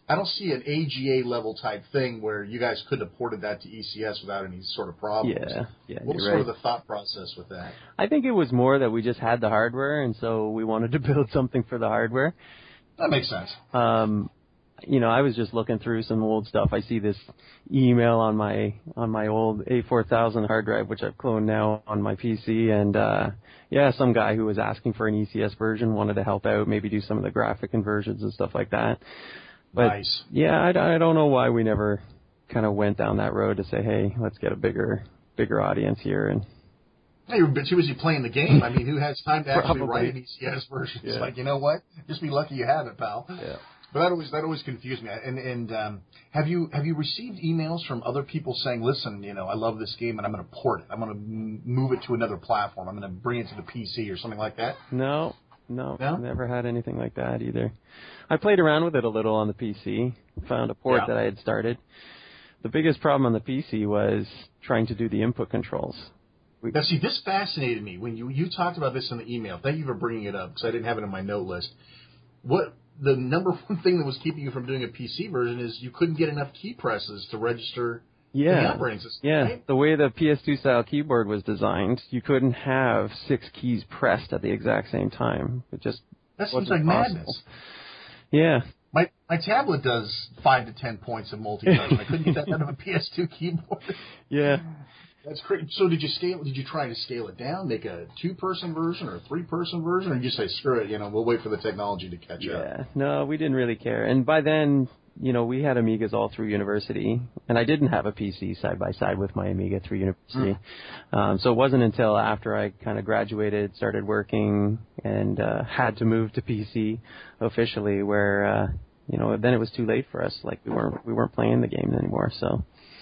I don't see an A G A level type thing where you guys could have ported that to E C S without any sort of problems. Yeah, yeah. What was you're sort right. of the thought process with that? I think it was more that we just had the hardware, and so we wanted to build something for the hardware. That makes sense. Um, you know, I was just looking through some old stuff. I see this email on my on my old A four thousand hard drive, which I've cloned now on my P C, and uh, yeah, some guy who was asking for an E C S version wanted to help out, maybe do some of the graphic conversions and stuff like that. But, nice. Yeah, I, I don't know why we never kind of went down that road to say, hey, let's get a bigger bigger audience here. And hey, you're too busy playing the game. I mean, who has time to actually Probably. write an E C S version? It's Yeah. like, you know what? Just be lucky you have it, pal. Yeah. But that always that always confused me. And and um, have you have you received emails from other people saying, listen, you know, I love this game and I'm going to port it. I'm going to move it to another platform. I'm going to bring it to the P C or something like that? No, no, No? never had anything like that either. I played around with it a little on the P C, found a port Yeah. that I had started. The biggest problem on the P C was trying to do the input controls. We, Now, see, this fascinated me when you, you talked about this in the email. Thank you for bringing it up because I didn't have it on my note list. What the number one thing that was keeping you from doing a P C version is you couldn't get enough key presses to register yeah, the operating system. yeah. Right? The way the P S two style keyboard was designed, you couldn't have six keys pressed at the exact same time. It just That seems wasn't like possible. madness. Yeah. My my tablet does five to ten points of multitasking. I couldn't get that out of a P S two keyboard. Yeah. That's crazy. So did you scale? Did you try to scale it down, make a two-person version or a three-person version, or did you say screw it? You know, we'll wait for the technology to catch up. Yeah, no, we didn't really care. And by then, you know, we had Amigas all through university, and I didn't have a P C side by side with my Amiga through university. Mm. Um, so it wasn't until after I kind of graduated, started working, and uh, had to move to P C officially, where uh, you know, then it was too late for us. Like we weren't we weren't playing the game anymore. So.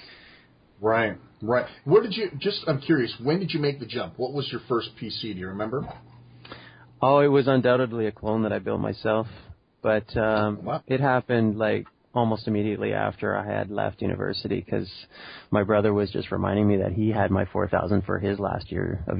Right, right. Where did you? Just I'm curious. When did you make the jump? What was your first P C? Do you remember? Oh, it was undoubtedly a clone that I built myself, but um, Wow. it happened like almost immediately after I had left university because my brother was just reminding me that he had my four thousand for his last year of